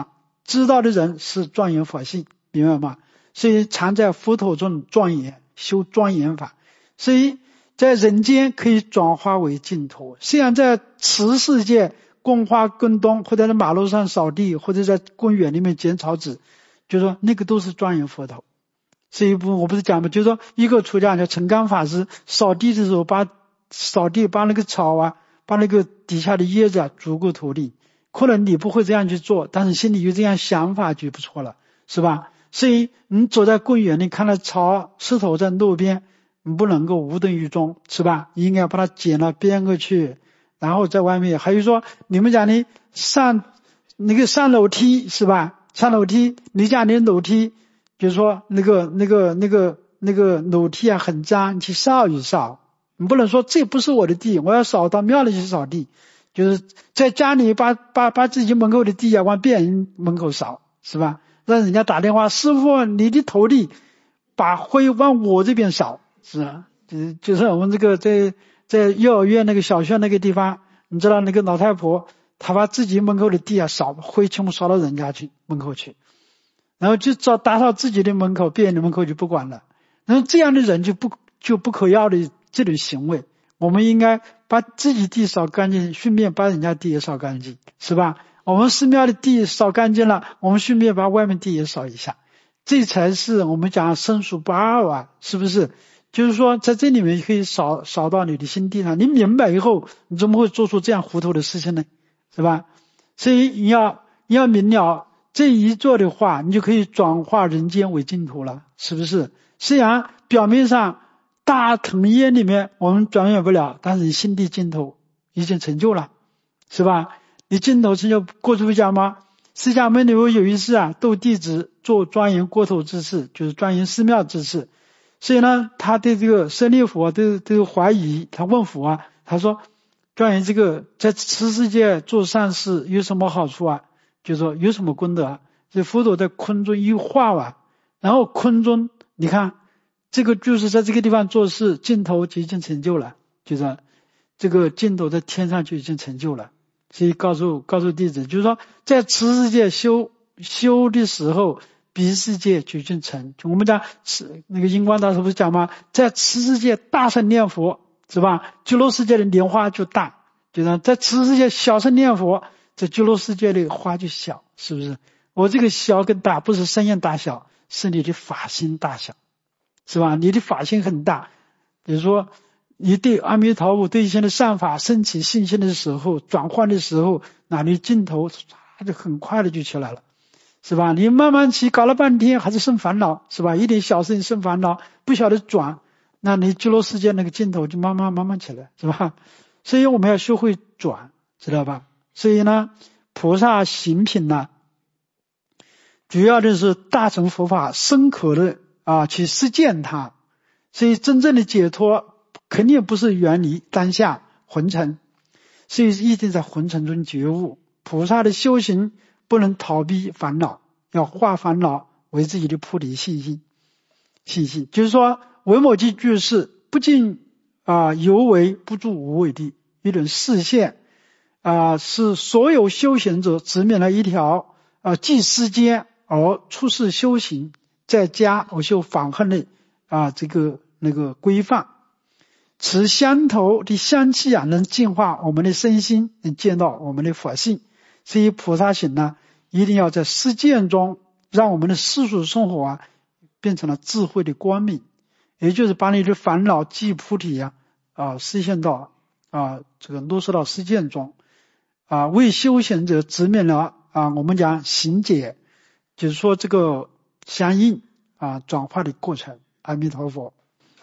知道的人是庄严佛性，明白吗？所以常在佛陀中庄严，修庄严法，所以在人间可以转化为净土。虽然在此世界供花供灯，或者在马路上扫地，或者在公园里面捡草籽，就说那个都是庄严佛头。这一部我不是讲吗？就是说一个出家叫成刚法师扫地的时候，扫地把那个草啊，把那个底下的叶子啊煮过土里。可能你不会这样去做，但是心里有这样想法就不错了，是吧？所以你走在公园里看到草石头在路边，你不能够无动于衷，是吧？你应该把它捡了编过去，然后在外面。还有说你们讲的上楼梯，是吧？上楼梯，你讲的楼梯就是说那个楼梯啊很脏，你去扫一扫。你不能说这不是我的地，我要扫到庙里去扫地。就是在家里把自己门口的地啊往别人门口扫，是吧？让人家打电话，师傅你的头地把灰往我这边扫，是吧？就是我们这个在幼儿园那个小学那个地方，你知道那个老太婆她把自己门口的地啊扫，灰全部扫到人家去门口去，然后就打扫自己的门口，别人的门口就不管了。然后这样的人就不可要的这种行为，我们应该把自己地扫干净，顺便把人家地也扫干净，是吧？我们寺庙的地扫干净了，我们顺便把外面地也扫一下，这才是我们讲生疏不二啊，是不是？就是说在这里面可以扫到你的心地上，你明白以后，你怎么会做出这样糊涂的事情呢？是吧？所以你要明了这一做的话，你就可以转化人间为净土了，是不是？虽然表面上大藤叶里面我们转变不了，但是你心地净土已经成就了，是吧？你净土成就，过去不讲吗？释迦牟尼佛有一次啊，逗弟子做庄严国土之事，就是庄严寺庙之事。所以呢，他对这个舍利弗都怀疑，他问佛啊，他说庄严这个在此世界做善事有什么好处啊？就说有什么功德啊？这佛陀在空中一化啊，然后空中你看这个就是在这个地方做事，净土就已经成就了，就是这个净土在天上就已经成就了。所以告诉弟子，就是说在此世界修的时候，彼世界就已经成。我们讲那个印光大师不是讲吗？在此世界大声念佛，是吧？极乐世界的莲花就大，就是在此世界小声念佛，在极乐世界的花就小，是不是？我这个小跟大不是声音大小，是你的法心大小，是吧？你的法心很大，比如说你对阿弥陀佛对一些的善法升起信心的时候，转换的时候，那你镜头就很快的就起来了，是吧？你慢慢起搞了半天还是生烦恼，是吧？一点小事情生烦恼，不晓得转，那你极乐世界那个镜头就慢慢起来，是吧？所以我们要学会转，知道吧？所以呢，菩萨行品呢，主要的是大乘佛法深刻的去实践它。所以真正的解脱肯定不是远离当下红尘，所以一定在红尘中觉悟。菩萨的修行不能逃避烦恼，要化烦恼为自己的菩提信心。就是说维摩诘居士不尽有为不住无为的一种视线是所有修行者直面了一条既世间而出世修行，在家而修法行的这个那个规范。持香头的香气能净化我们的身心，能见到我们的佛性。所以菩萨行呢，一定要在实践中让我们的世俗生活变成了智慧的光明，也就是把你的烦恼即菩提实现到这个落实到实践中为修行者直面了我们讲行解，就是说这个相应转化的过程。阿弥陀佛。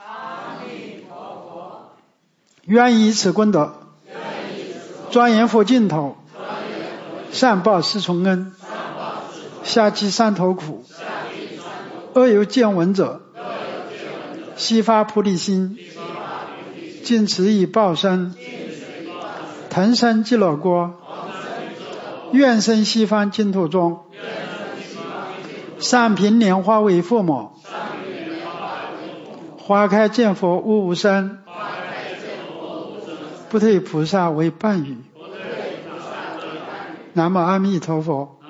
愿以此功德，庄严佛净土，善报四重恩，下济三途苦，恶有见闻者，悉发菩提心，尽此以报身，腾生极乐国，愿生西方净土中，上品莲花为父母，花开见佛无无生，不退菩萨为伴侣。南无阿弥陀佛。